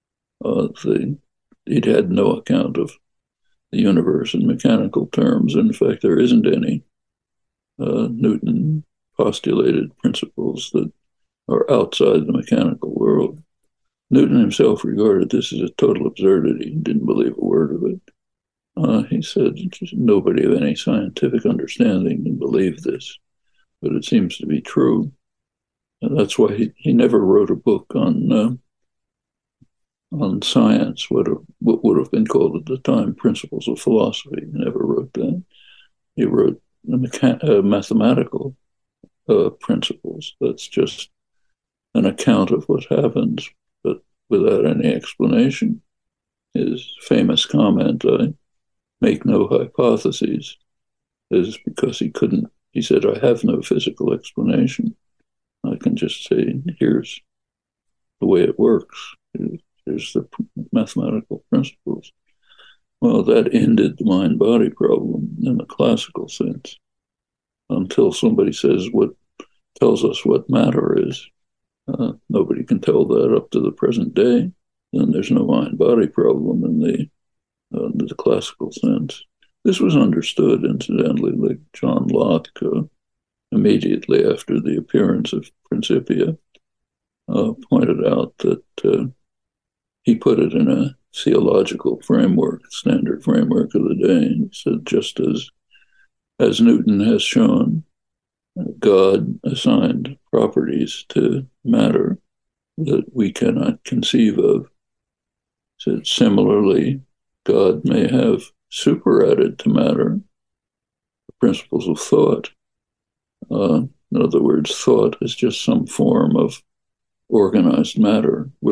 He'd had no account of the universe in mechanical terms. In fact, there isn't any. Newton postulated principles that are outside the mechanical world. Newton himself regarded this as a total absurdity. He didn't believe a word of it. He said nobody of any scientific understanding can believe this, but it seems to be true. And that's why he never wrote a book on science, what would have been called at the time principles of philosophy. He never wrote that. He wrote mathematical principles. That's just an account of what happens, but without any explanation. His famous comment, "I make no hypotheses," is because he said, "I have no physical explanation. I can just say, here's the way it works. Here's the mathematical principles." Well, that ended the mind-body problem in the classical sense. Until somebody tells us what matter is, nobody can tell that up to the present day. Then there's no mind-body problem in the classical sense. This was understood, incidentally, like John Locke, immediately after the appearance of Principia, pointed out that he put it in a theological framework, standard framework of the day. He said, just as Newton has shown, God assigned properties to matter that we cannot conceive of. He said, similarly, God may have superadded to matter the principles of thought. In other words, thought is just some form of organized matter. We're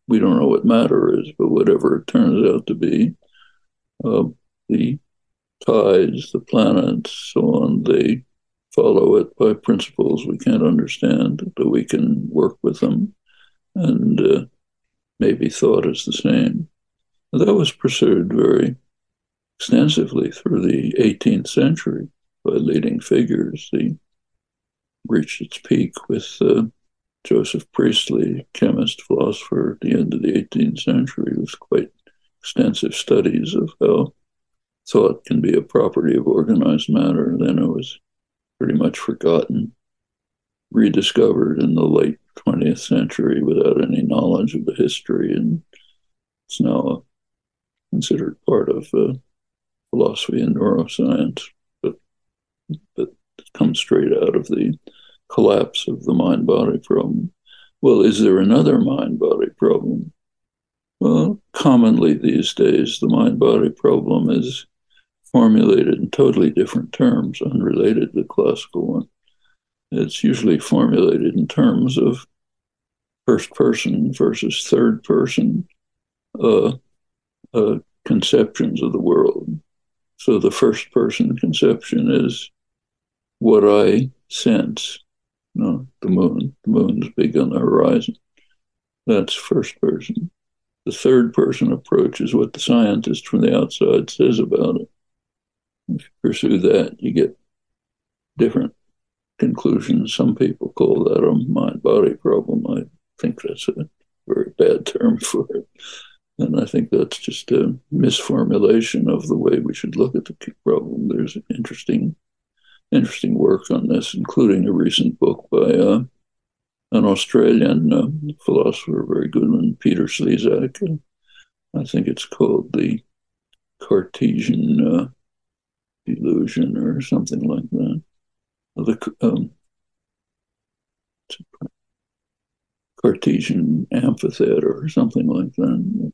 we don't know what matter is, but whatever it turns out to be, the tides, the planets, so on, they follow it by principles we can't understand, but we can work with them, and maybe thought is the same. That was pursued very extensively through the 18th century by leading figures. They reached its peak with Joseph Priestley, chemist, philosopher, at the end of the 18th century, with quite extensive studies of how thought can be a property of organized matter. Then it was pretty much forgotten, rediscovered in the late 20th century without any knowledge of the history, and it's now considered part of philosophy and neuroscience, but it comes straight out of the collapse of the mind-body problem. Well, is there another mind-body problem? Well, commonly these days, the mind-body problem is formulated in totally different terms, unrelated to the classical one. It's usually formulated in terms of first person versus third person conceptions of the world. So the first person conception is what I sense. No, the moon. The moon's big on the horizon. That's first person. The third person approach is what the scientist from the outside says about it. If you pursue that, you get different conclusions. Some people call that a mind-body problem. I think that's a very bad term for it. And I think that's just a misformulation of the way we should look at the problem. There's interesting work on this, including a recent book by an Australian philosopher, very good one, Peter Slezak. I think it's called the Cartesian delusion or something like that. The Cartesian amphitheater or something like that.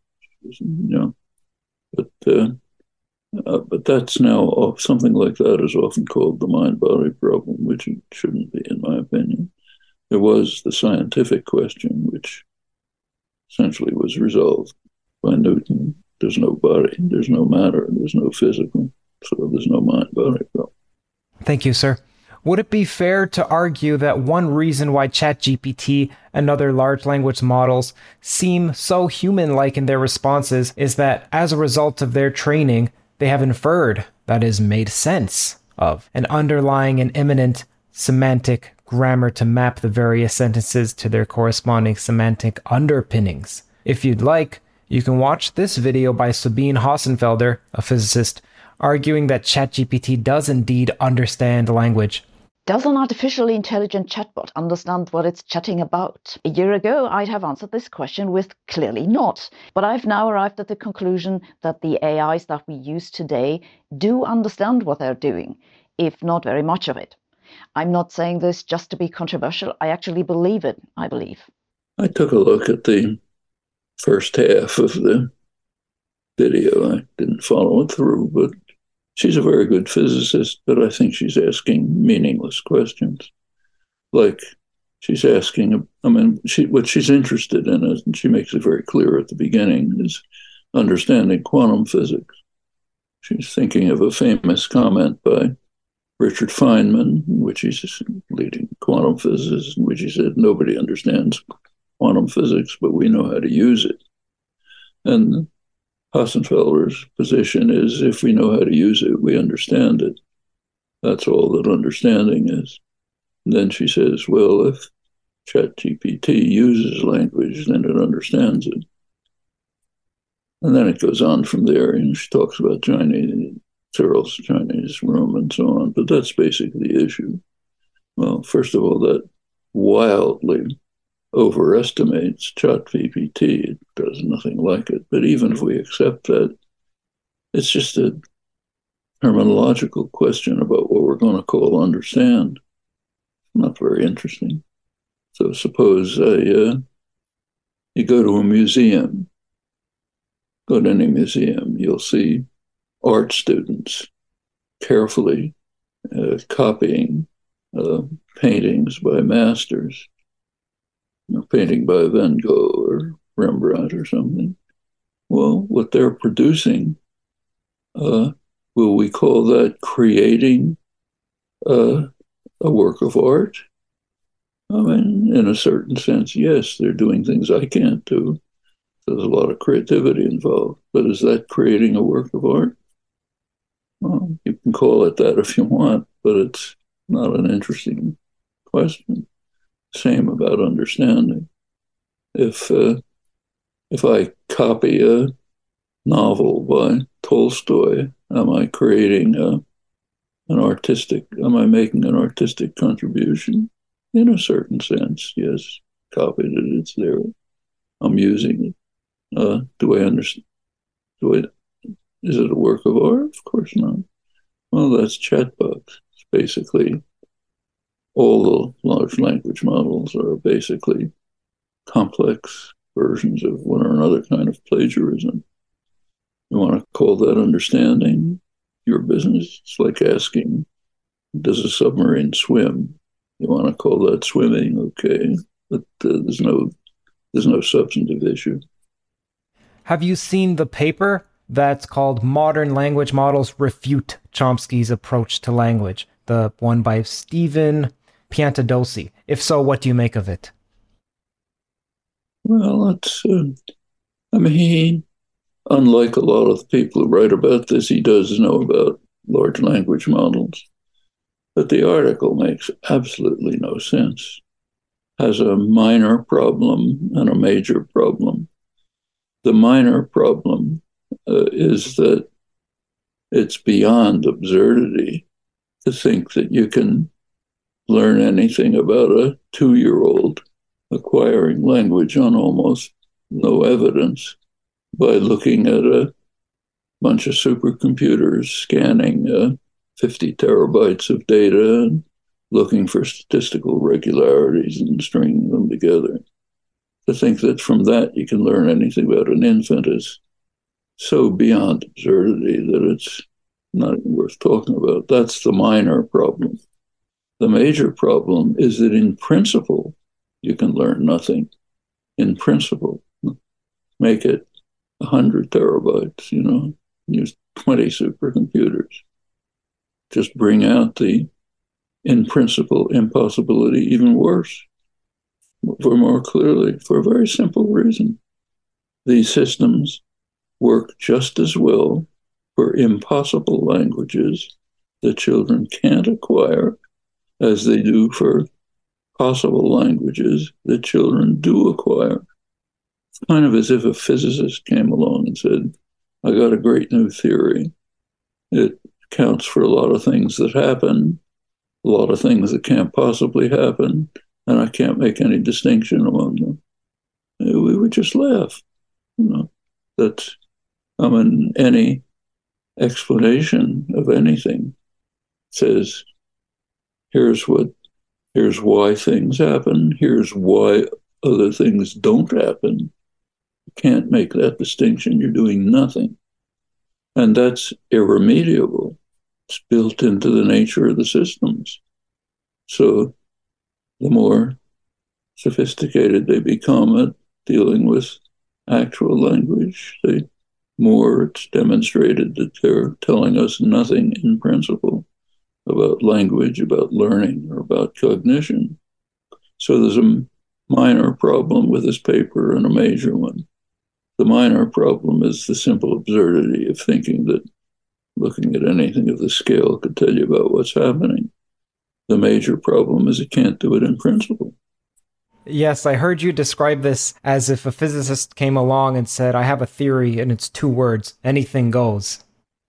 But that's now something like that is often called the mind-body problem, which it shouldn't be, in my opinion. There was the scientific question, which essentially was resolved by Newton. There's no body, there's no matter, there's no physical, so there's no mind-body problem. Thank you, sir. Would it be fair to argue that one reason why ChatGPT and other large language models seem so human-like in their responses is that as a result of their training, they have inferred, that is, made sense of, an underlying and immanent semantic grammar to map the various sentences to their corresponding semantic underpinnings? If you'd like, you can watch this video by Sabine Hossenfelder, a physicist, arguing that ChatGPT does indeed understand language. Does an artificially intelligent chatbot understand what it's chatting about? A year ago, I'd have answered this question with clearly not. But I've now arrived at the conclusion that the AIs that we use today do understand what they're doing, if not very much of it. I'm not saying this just to be controversial. I actually believe it, I believe. I took a look at the first half of the video. I didn't follow it through, but she's a very good physicist, but I think she's asking meaningless questions. Like she's asking, what she's interested in, and she makes it very clear at the beginning, is understanding quantum physics. She's thinking of a famous comment by Richard Feynman, in which he's a leading quantum physicist, in which he said, nobody understands quantum physics, but we know how to use it. And Hossenfelder's position is, if we know how to use it, we understand it. That's all that understanding is. And then she says, well, if ChatGPT uses language, then it understands it. And then it goes on from there, and she talks about Cyril's Chinese room and so on. But that's basically the issue. Well, first of all, that wildly overestimates ChatGPT. It does nothing like it. But even if we accept that, it's just a terminological question about what we're going to call understand. Not very interesting. So suppose you go to a museum. Go to any museum, you'll see art students carefully copying paintings by masters. Painting by Van Gogh or Rembrandt or something. Well, what they're producing, will we call that creating a work of art? I mean, in a certain sense, yes, they're doing things I can't do. There's a lot of creativity involved. But is that creating a work of art? Well, you can call it that if you want, but it's not an interesting question. Same about understanding. If I copy a novel by Tolstoy, am I creating am I making an artistic contribution? In a certain sense, yes. Copied it, it's there. I'm using it. Do I understand? Is it a work of art? Of course not. Well, that's chatbots. It's basically all the large language models are basically complex versions of one or another kind of plagiarism. You want to call that understanding your business? It's like asking, does a submarine swim? You want to call that swimming? Okay, but there's no substantive issue. Have you seen the paper that's called Modern Language Models Refute Chomsky's Approach to Language? The one by Stephen Piantadosi. If so, what do you make of it? Well, he, unlike a lot of the people who write about this, he does know about large language models. But the article makes absolutely no sense. Has a minor problem and a major problem. The minor problem is that it's beyond absurdity to think that you can learn anything about a 2-year-old acquiring language on almost no evidence by looking at a bunch of supercomputers scanning 50 terabytes of data and looking for statistical regularities and stringing them together. To think that from that you can learn anything about an infant is so beyond absurdity that it's not even worth talking about. That's the minor problem. The major problem is that in principle, you can learn nothing. In principle, make it 100 terabytes, use 20 supercomputers. Just bring out the, in principle, impossibility even worse. For more clearly, for a very simple reason. These systems work just as well for impossible languages that children can't acquire as they do for possible languages that children do acquire. It's kind of as if a physicist came along and said, I got a great new theory. It accounts for a lot of things that happen, a lot of things that can't possibly happen, and I can't make any distinction among them. We would just laugh. That any explanation of anything says, here's why things happen, here's why other things don't happen. You can't make that distinction, you're doing nothing. And that's irremediable. It's built into the nature of the systems. So the more sophisticated they become at dealing with actual language, the more it's demonstrated that they're telling us nothing in principle about language, about learning, or about cognition. So there's a minor problem with this paper and a major one. The minor problem is the simple absurdity of thinking that looking at anything of the scale could tell you about what's happening. The major problem is it can't do it in principle. Yes, I heard you describe this as if a physicist came along and said, I have a theory and it's 2 words, anything goes.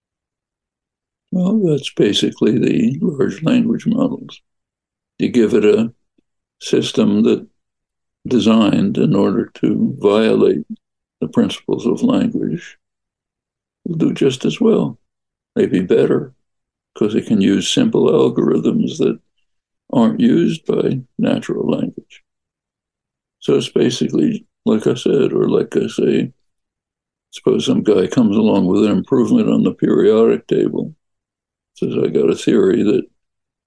Well, that's basically the large language models. You give it a system that designed in order to violate the principles of language, will do just as well, maybe better, because it can use simple algorithms that aren't used by natural language. So it's basically, like I said, or like I say, suppose some guy comes along with an improvement on the periodic table, says, I got a theory that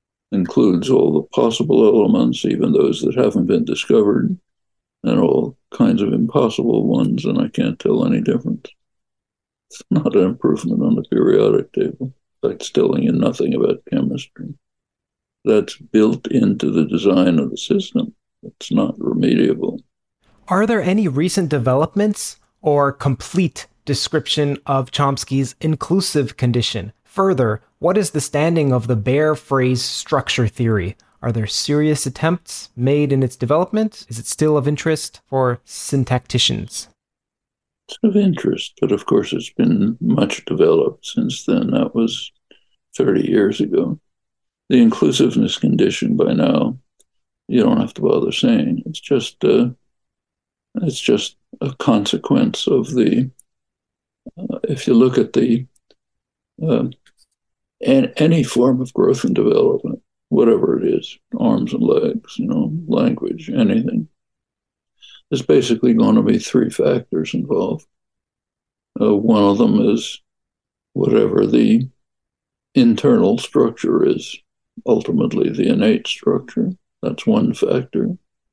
includes all the possible elements, even those that haven't been discovered, and all kinds of impossible ones, and I can't tell any difference. It's not an improvement on the periodic table. It's telling you nothing about chemistry. That's built into the design of the system. It's not remediable. Are there any recent developments or complete description of Chomsky's inclusive condition? Further, what is the standing of the bare phrase structure theory? Are there serious attempts made in its development? Is it still of interest for syntacticians? It's of interest, but of course it's been much developed since then. That was 30 years ago. The inclusiveness condition by now, you don't have to bother saying. It's just a consequence of the, if you look at the, any form of growth and development, whatever it is, arms and legs, language, anything, there's basically going to be three factors involved. One of them is whatever the internal structure is, ultimately the innate structure. That's one factor.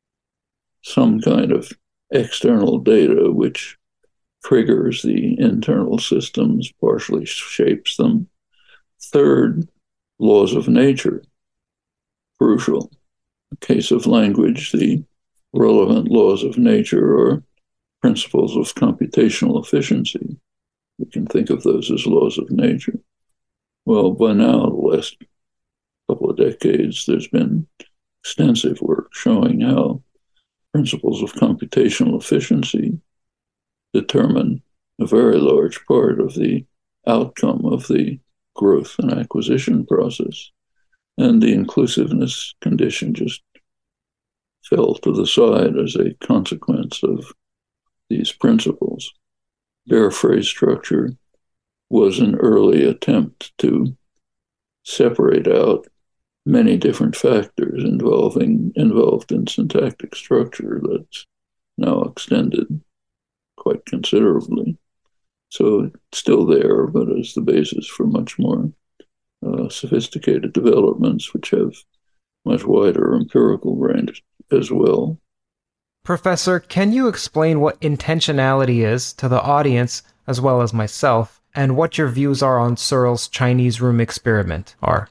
Some kind of external data which triggers the internal systems, partially shapes them. Third, laws of nature, crucial. In the case of language, the relevant laws of nature are principles of computational efficiency. We can think of those as laws of nature. Well, by now, the last couple of decades, there's been extensive work showing how principles of computational efficiency determine a very large part of the outcome of the growth and acquisition process. And the inclusiveness condition just fell to the side as a consequence of these principles. Bare phrase structure was an early attempt to separate out many different factors involved in syntactic structure that's now extended quite considerably. So it's still there, but as the basis for much more sophisticated developments, which have much wider empirical range as well. Professor, can you explain what intentionality is to the audience as well as myself, and what your views are on Searle's Chinese room experiment are?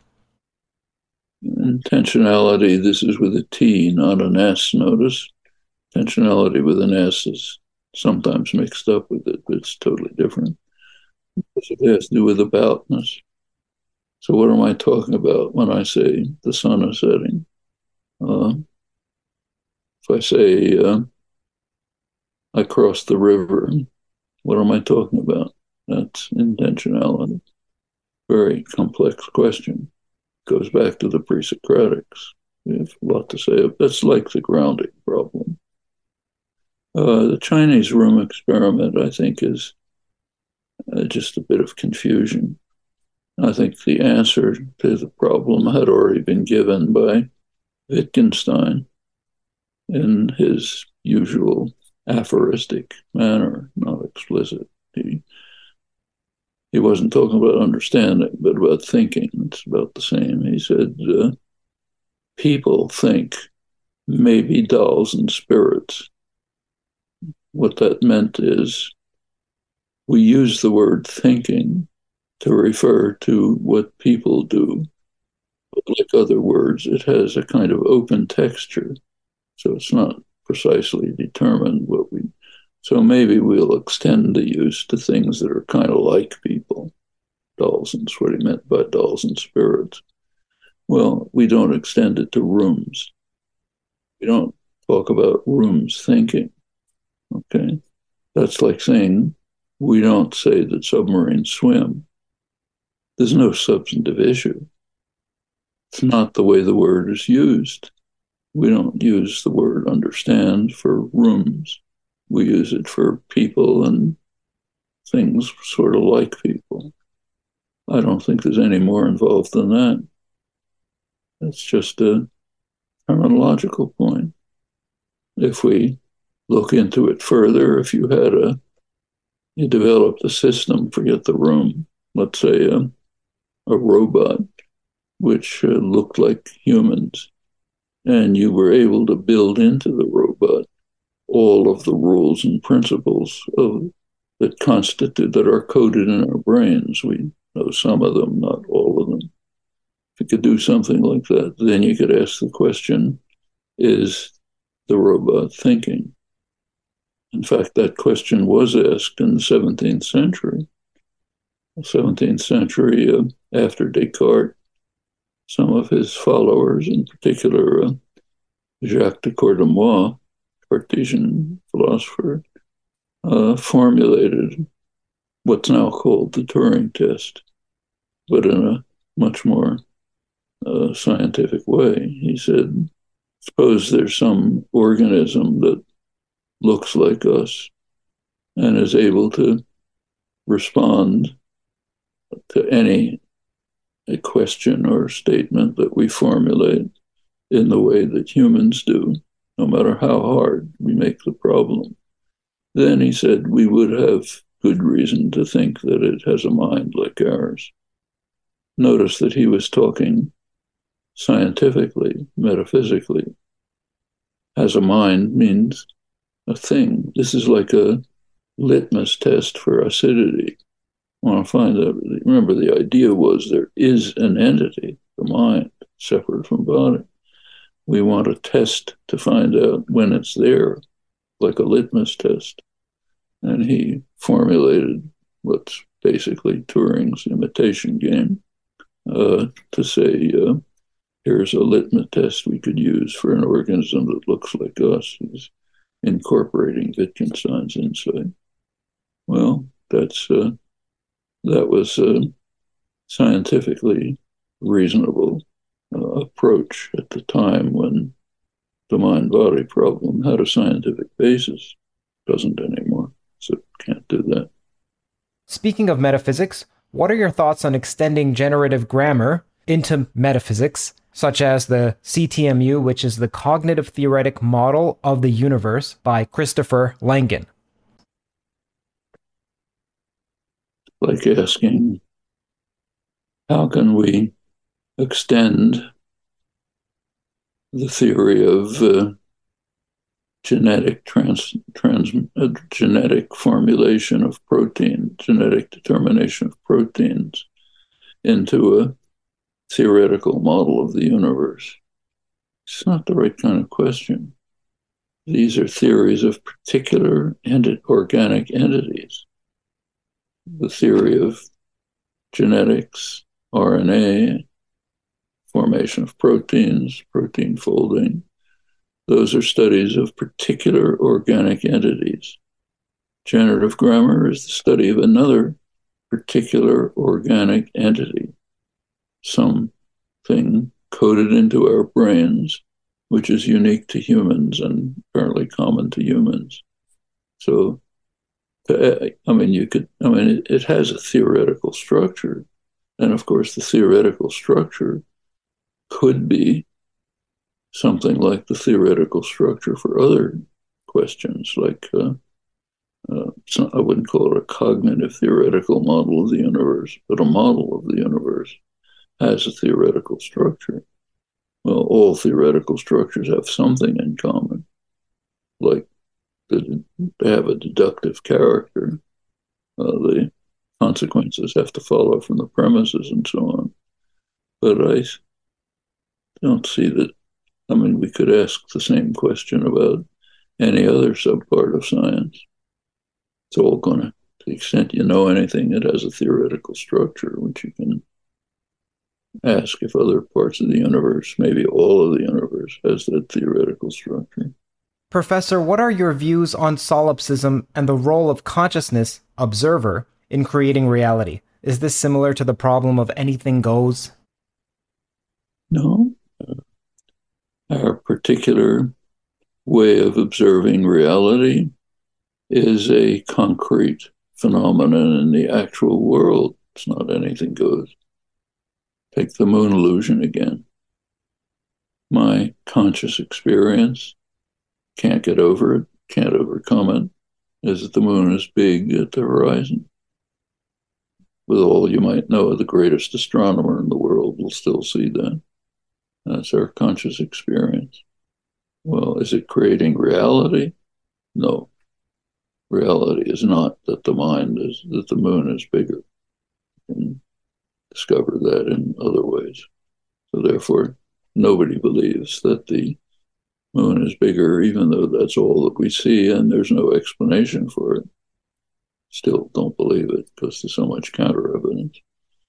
Intentionality, this is with a T, not an S, notice. Intentionality with an S is sometimes mixed up with it, but it's totally different. It has to do with aboutness. So what am I talking about when I say the sun is setting? If I say I crossed the river, what am I talking about? That's intentionality. Very complex question. Goes back to the pre-Socratics. We have a lot to say. That's like the grounding problem. The Chinese room experiment, I think, is just a bit of confusion. I think the answer to the problem had already been given by Wittgenstein in his usual aphoristic manner, not explicit. He wasn't talking about understanding, but about thinking. It's about the same. He said, people think maybe dolls and spirits. What that meant is we use the word thinking to refer to what people do. But like other words, it has a kind of open texture. So it's not precisely determined what we... So maybe we'll extend the use to things that are kind of like people. Dolls, and that's what he meant by dolls and spirits. Well, we don't extend it to rooms. We don't talk about rooms thinking. Okay? That's like saying we don't say that submarines swim. There's no substantive issue. It's not the way the word is used. We don't use the word understand for rooms. We use it for people and things sort of like people. I don't think there's any more involved than that. That's just a terminological point. If we look into it further, if you developed a system, forget the room, let's say a robot, which looked like humans, and you were able to build into the robot all of the rules and principles that are coded in our brains. We know some of them, not all of them. If you could do something like that, then you could ask the question, is the robot thinking? In fact, that question was asked in the 17th century. The 17th century, after Descartes, some of his followers, in particular Jacques de Cordemois, Cartesian philosopher, formulated what's now called the Turing test, but in a much more scientific way. He said, suppose there's some organism that looks like us and is able to respond to any question or statement that we formulate in the way that humans do, no matter how hard we make the problem. Then he said we would have good reason to think that it has a mind like ours. Notice that he was talking scientifically, metaphysically. Has a mind means a thing. This is like a litmus test for acidity. I want to find out. Remember, the idea was there is an entity, the mind, separate from body. We want a test to find out when it's there, like a litmus test. And he formulated what's basically Turing's imitation game to say, here's a litmus test we could use for an organism that looks like us. He's incorporating Wittgenstein's insight. Well, that was a scientifically reasonable approach at the time when the mind-body problem had a scientific basis. Doesn't anymore, so can't do that. Speaking of metaphysics, what are your thoughts on extending generative grammar into metaphysics, such as the CTMU, which is the Cognitive Theoretic Model of the Universe by Christopher Langan? Like asking, how can we extend the theory of genetic genetic formulation of protein, genetic determination of proteins into a theoretical model of the universe? It's not the right kind of question. These are theories of particular organic entities. The theory of genetics, RNA, formation of proteins, protein folding, those are studies of particular organic entities. Generative grammar is the study of another particular organic entity, something coded into our brains, which is unique to humans and apparently common to humans. So, it has a theoretical structure. And of course, the theoretical structure could be something like the theoretical structure for other questions, like I wouldn't call it a cognitive theoretical model of the universe, but a model of the universe has a theoretical structure. Well, all theoretical structures have something in common, like they have a deductive character. The consequences have to follow from the premises and so on. But I don't see that. We could ask the same question about any other subpart of science. It's all going to the extent you know anything, it has a theoretical structure, which you can ask if other parts of the universe, maybe all of the universe, has that theoretical structure. Professor, what are your views on solipsism and the role of consciousness, observer, in creating reality? Is this similar to the problem of anything goes? No. Our particular way of observing reality is a concrete phenomenon in the actual world. It's not anything goes. Take the moon illusion again. My conscious experience, can't get over it, can't overcome it, is that the moon is big at the horizon. With all you might know, the greatest astronomer in the world will still see that. That's our conscious experience. Well, is it creating reality? No, reality is not that the moon is bigger. You can discover that in other ways. So therefore, nobody believes that the moon is bigger, even though that's all that we see and there's no explanation for it. Still don't believe it because there's so much counter evidence.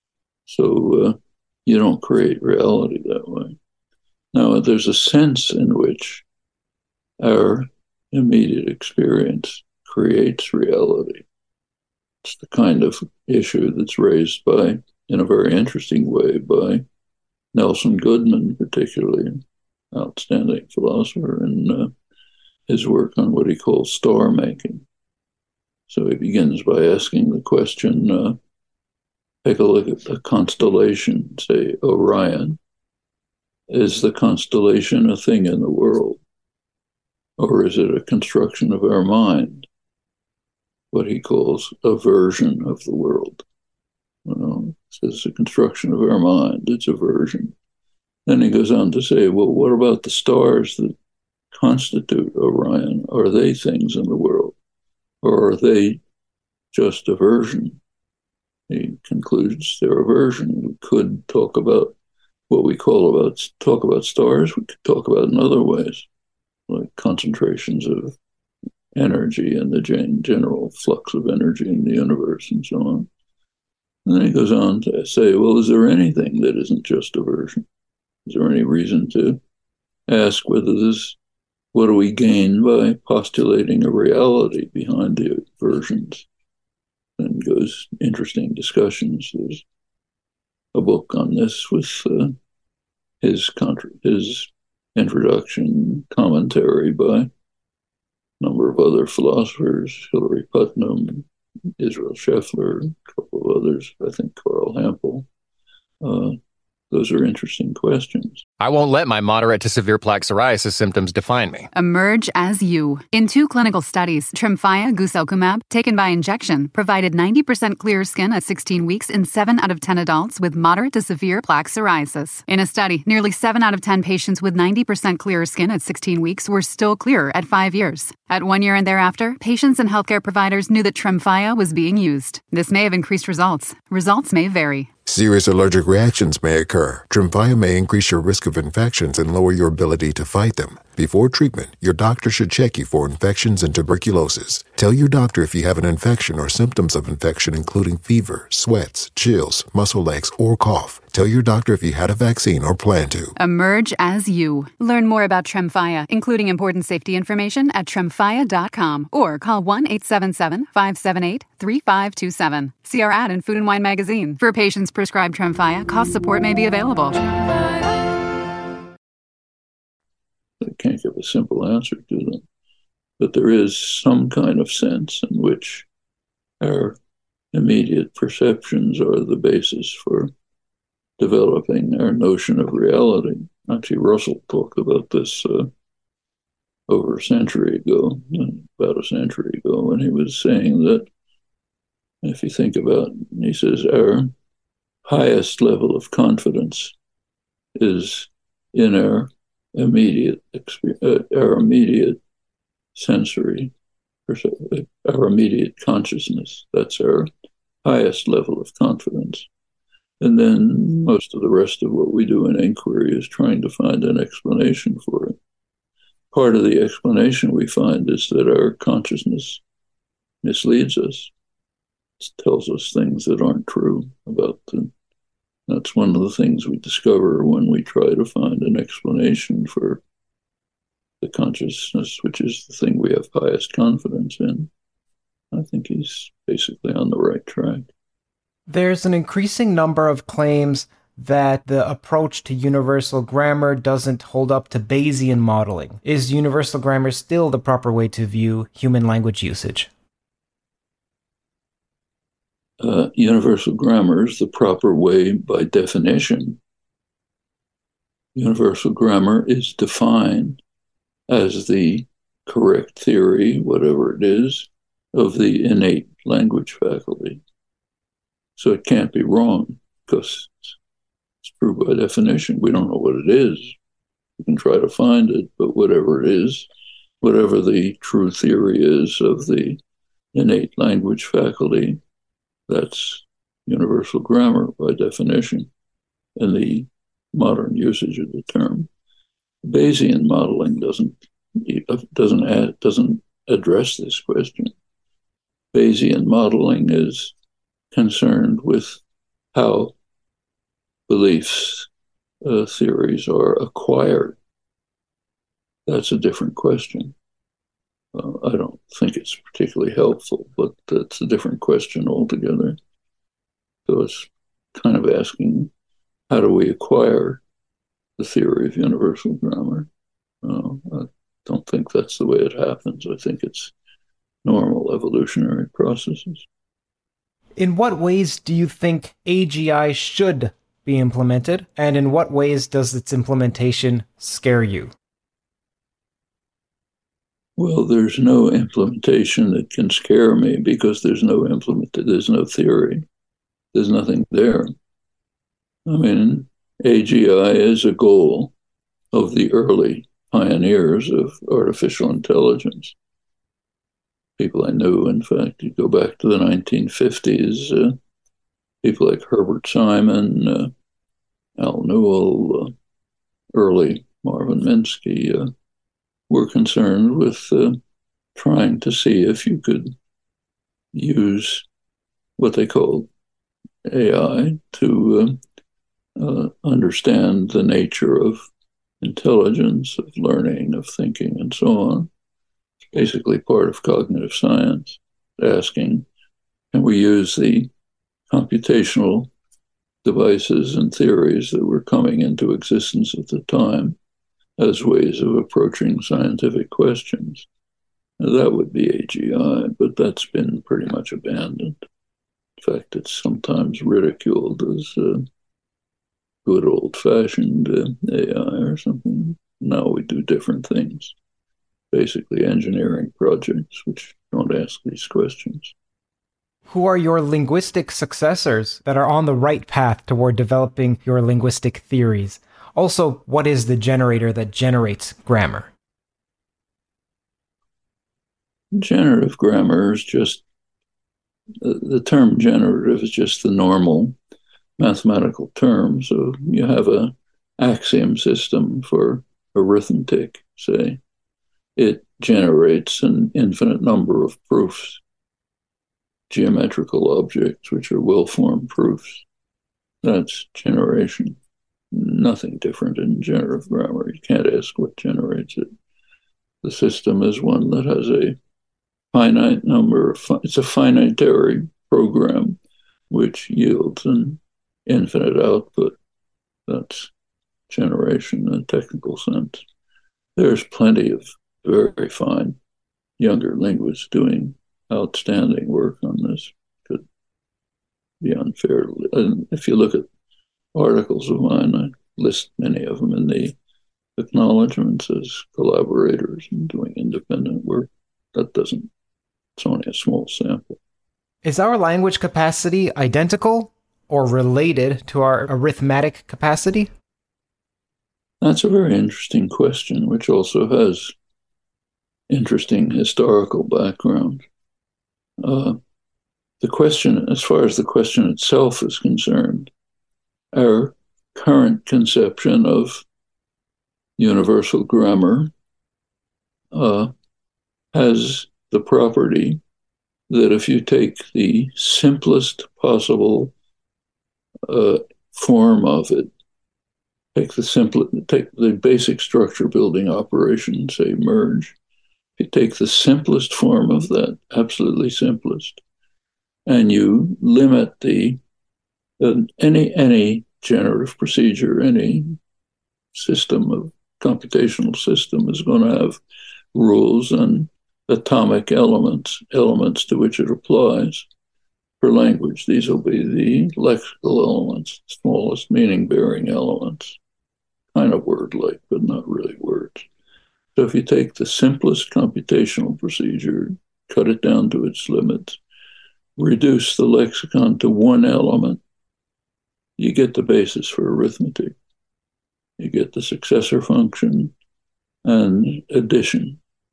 So you don't create reality that way. Now, there's a sense in which our immediate experience creates reality. It's the kind of issue that's raised by, in a very interesting way, by Nelson Goodman, particularly an outstanding philosopher, in his work on what he calls star making. So he begins by asking the question, take a look at a constellation, say Orion. Is the constellation a thing in the world? Or is it a construction of our mind? What he calls a version of the world. It's a construction of our mind, it's a version. Then he goes on to say, well, what about the stars that constitute Orion? Are they things in the world? Or are they just a version? He concludes they're a version. We could talk about what we talk about stars. We could talk about in other ways, like concentrations of energy and the general flux of energy in the universe and so on. And then he goes on to say, well, is there anything that isn't just a version? Is there any reason to ask what do we gain by postulating a reality behind the versions? And goes interesting discussions. There's a book on this with his introduction commentary by a number of other philosophers, Hilary Putnam, Israel Scheffler, a couple of others, I think Carl Hampel. Those are interesting questions. I won't let my moderate to severe plaque psoriasis symptoms define me. Emerge as you. In 2 clinical studies, Tremfya guselkumab, taken by injection, provided 90% clearer skin at 16 weeks in 7 out of 10 adults with moderate to severe plaque psoriasis. In a study, nearly 7 out of 10 patients with 90% clearer skin at 16 weeks were still clearer at 5 years. At 1 year and thereafter, patients and healthcare providers knew that Tremfya was being used. This may have increased results. Results may vary. Serious allergic reactions may occur. Tremfya may increase your risk of infections and lower your ability to fight them. Before treatment, your doctor should check you for infections and tuberculosis. Tell your doctor if you have an infection or symptoms of infection, including fever, sweats, chills, muscle aches, or cough. Tell your doctor if you had a vaccine or plan to. Emerge as you. Learn more about Tremfya, including important safety information at tremfya.com or call 1-877-578-3527. See our ad in Food & Wine magazine. For patients prescribed Tremfya, cost support may be available. I can't give a simple answer to them, but there is some kind of sense in which our immediate perceptions are the basis for developing our notion of reality. Actually, Russell talked about this about a century ago, when he was saying that if you think about, he says, our highest level of confidence is in our immediate sensory, our immediate consciousness. That's our highest level of confidence. And then most of the rest of what we do in inquiry is trying to find an explanation for it. Part of the explanation we find is that our consciousness misleads us. It tells us things that aren't true about them. That's one of the things we discover when we try to find an explanation for the consciousness, which is the thing we have highest confidence in. I think he's basically on the right track. There's an increasing number of claims that the approach to universal grammar doesn't hold up to Bayesian modeling. Is universal grammar still the proper way to view human language usage? Universal grammar is the proper way by definition. Universal grammar is defined as the correct theory, whatever it is, of the innate language faculty. So it can't be wrong because it's true by definition. We don't know what it is. We can try to find it, but whatever it is, whatever the true theory is of the innate language faculty, that's universal grammar by definition in the modern usage of the term. Bayesian modeling doesn't address this question. Bayesian modeling is concerned with how beliefs, theories are acquired. That's a different question. I don't think it's particularly helpful, but that's a different question altogether. So it's kind of asking, how do we acquire the theory of universal grammar? I don't think that's the way it happens. I think it's normal evolutionary processes. In what ways do you think AGI should be implemented, and in what ways does its implementation scare you? Well, there's no implementation that can scare me because there's no theory. There's nothing there. I mean, AGI is a goal of the early pioneers of artificial intelligence. People I knew, in fact, you go back to the 1950s, people like Herbert Simon, Al Newell, early Marvin Minsky, were concerned with trying to see if you could use what they called AI to understand the nature of intelligence, of learning, of thinking, and so on. It's basically part of cognitive science, asking, can we use the computational devices and theories that were coming into existence at the time as ways of approaching scientific questions? Now, that would be AGI, but that's been pretty much abandoned. In fact, it's sometimes ridiculed as good old-fashioned AI or something. Now we do different things, basically engineering projects which don't ask these questions. Who are your linguistic successors that are on the right path toward developing your linguistic theories? Also, what is the generator that generates grammar? Generative grammar is just, the term generative is just the normal mathematical term. So you have an axiom system for arithmetic, say. It generates an infinite number of proofs, geometrical objects, which are well-formed proofs. That's generation. Nothing different in generative grammar. You can't ask what generates it. The system is one that has a finite number of, it's a finitary program which yields an infinite output. That's generation in a technical sense. There's plenty of very fine younger linguists doing outstanding work on this. Could be unfair. And if you look at articles of mine, I list many of them in the acknowledgements as collaborators and doing independent work. It's only a small sample. Is our language capacity identical or related to our arithmetic capacity? That's a very interesting question, which also has interesting historical background. The question, as far as the question itself is concerned, our current conception of universal grammar has the property that if you take the simplest possible form of it, take the basic structure building operation, say merge, if you take the simplest form of that, absolutely simplest, and you limit any generative procedure, any system of computational system is going to have rules and atomic elements to which it applies. For language, these will be the lexical elements, smallest meaning-bearing elements, kind of word-like, but not really words. So if you take the simplest computational procedure, cut it down to its limits, reduce the lexicon to one element, you get the basis for arithmetic. You get the successor function and addition.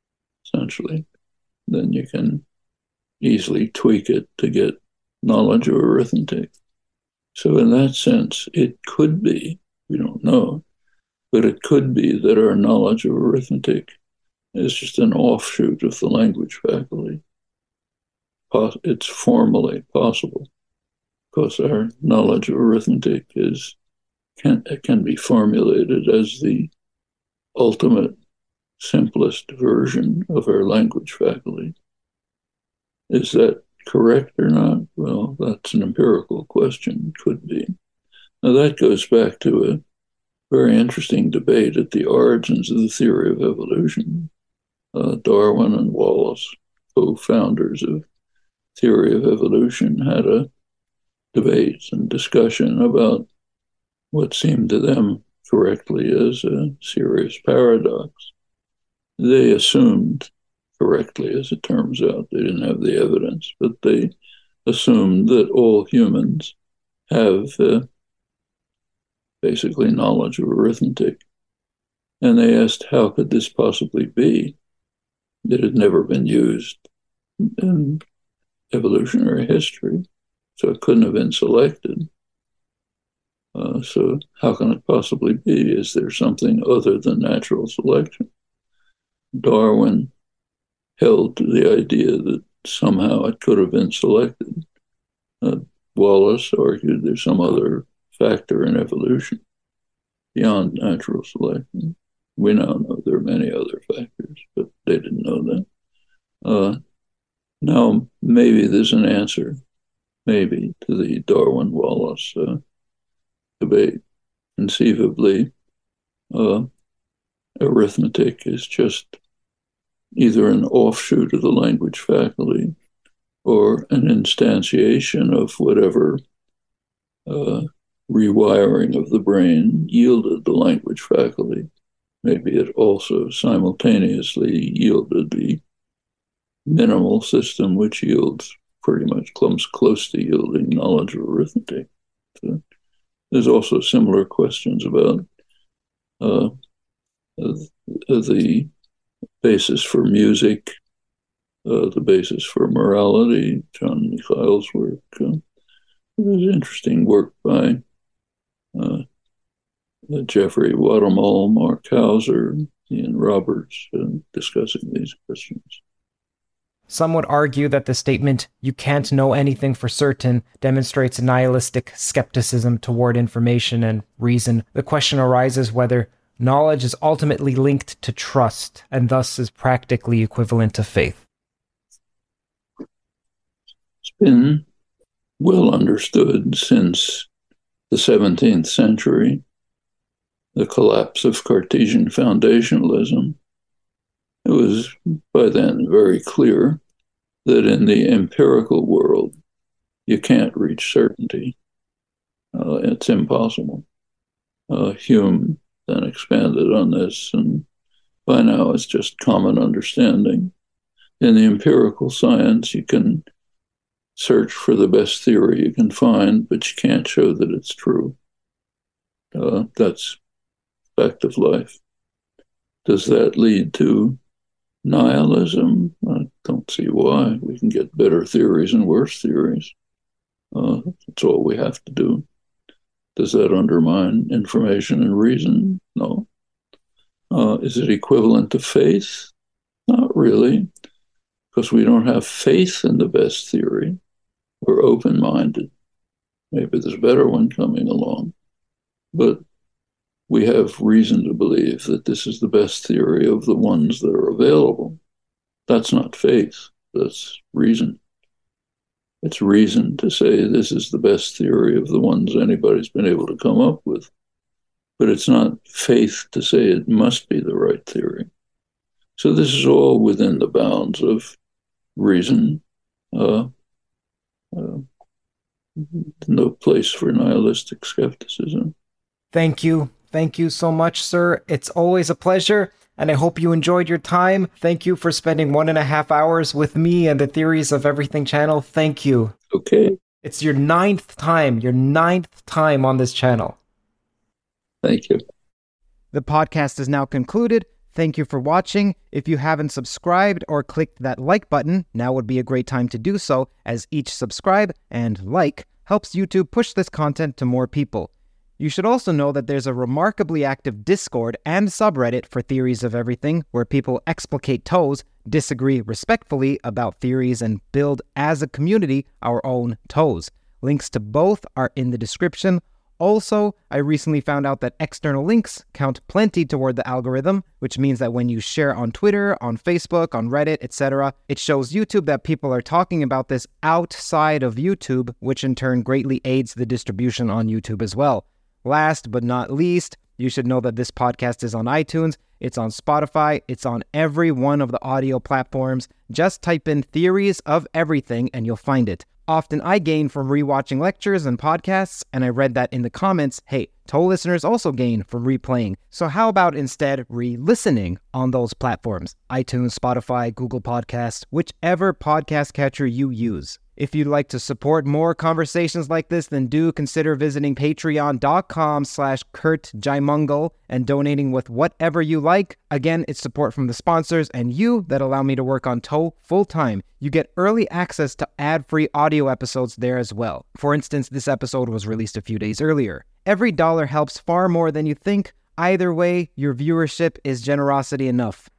essentially, then you can easily tweak it to get knowledge of arithmetic. So in that sense, it could be, we don't know, but it could be that our knowledge of arithmetic is just an offshoot of the language faculty. It's formally possible because our knowledge of arithmetic can be formulated as the ultimate, simplest version of our language faculty. Is that correct or not? Well, that's an empirical question. Could be. Now that goes back to a very interesting debate at the origins of the theory of evolution. Darwin and Wallace, co-founders of theory of evolution, had a debate and discussion about what seemed to them correctly as a serious paradox. They assumed, correctly as it turns out, they didn't have the evidence, but they assumed that all humans have basically knowledge of arithmetic. And they asked, how could this possibly be? It had never been used in evolutionary history, so it couldn't have been selected. So how can it possibly be? Is there something other than natural selection? Darwin held to the idea that somehow it could have been selected. Wallace argued there's some other factor in evolution beyond natural selection. We now know there are many other factors, but they didn't know that. Now, maybe there's an answer, maybe, to the Darwin-Wallace debate. Conceivably, arithmetic is just either an offshoot of the language faculty or an instantiation of whatever rewiring of the brain yielded the language faculty. Maybe it also simultaneously yielded the minimal system, which yields pretty much close to yielding knowledge of arithmetic. So there's also similar questions about the basis for music, the basis for morality. John Michail's work. There's interesting work by Jeffrey Watermull, Mark Hauser, Ian Roberts, discussing these questions. Some would argue that the statement, "you can't know anything for certain," demonstrates a nihilistic skepticism toward information and reason. The question arises whether knowledge is ultimately linked to trust, and thus is practically equivalent to faith. It's been well understood since the 17th century, the collapse of Cartesian foundationalism. It was by then very clear that in the empirical world, you can't reach certainty. It's impossible. Hume then expanded on this, and by now it's just common understanding. In the empirical science, you can search for the best theory you can find, but you can't show that it's true. That's fact of life. Does that lead to nihilism? I don't see why. We can get better theories and worse theories. That's all we have to do. Does that undermine information and reason? No. Is it equivalent to faith? Not really, because we don't have faith in the best theory. We're open-minded. Maybe there's a better one coming along. But we have reason to believe that this is the best theory of the ones that are available. That's not faith, that's reason. It's reason to say this is the best theory of the ones anybody's been able to come up with. But it's not faith to say it must be the right theory. So this is all within the bounds of reason. No place for nihilistic skepticism. Thank you. Thank you so much, sir. It's always a pleasure, and I hope you enjoyed your time. Thank you for spending 1.5 hours with me and the Theories of Everything channel. Thank you. Okay. It's your ninth time on this channel. Thank you. The podcast is now concluded. Thank you for watching. If you haven't subscribed or clicked that like button, now would be a great time to do so, as each subscribe and like helps YouTube push this content to more people. You should also know that there's a remarkably active Discord and subreddit for Theories of Everything, where people explicate toes, disagree respectfully about theories, and build as a community our own toes. Links to both are in the description. Also, I recently found out that external links count plenty toward the algorithm, which means that when you share on Twitter, on Facebook, on Reddit, etc., it shows YouTube that people are talking about this outside of YouTube, which in turn greatly aids the distribution on YouTube as well. Last but not least, you should know that this podcast is on iTunes, it's on Spotify, it's on every one of the audio platforms. Just type in Theories of Everything and you'll find it. Often I gain from rewatching lectures and podcasts, and I read that in the comments, hey, Toe listeners also gain from replaying. So how about instead re-listening on those platforms? iTunes, Spotify, Google Podcasts, whichever podcast catcher you use. If you'd like to support more conversations like this, then do consider visiting patreon.com/KurtJaimungal and donating with whatever you like. Again, it's support from the sponsors and you that allow me to work on Toe full-time. You get early access to ad-free audio episodes there as well. For instance, this episode was released a few days earlier. Every dollar helps far more than you think. Either way, your viewership is generosity enough.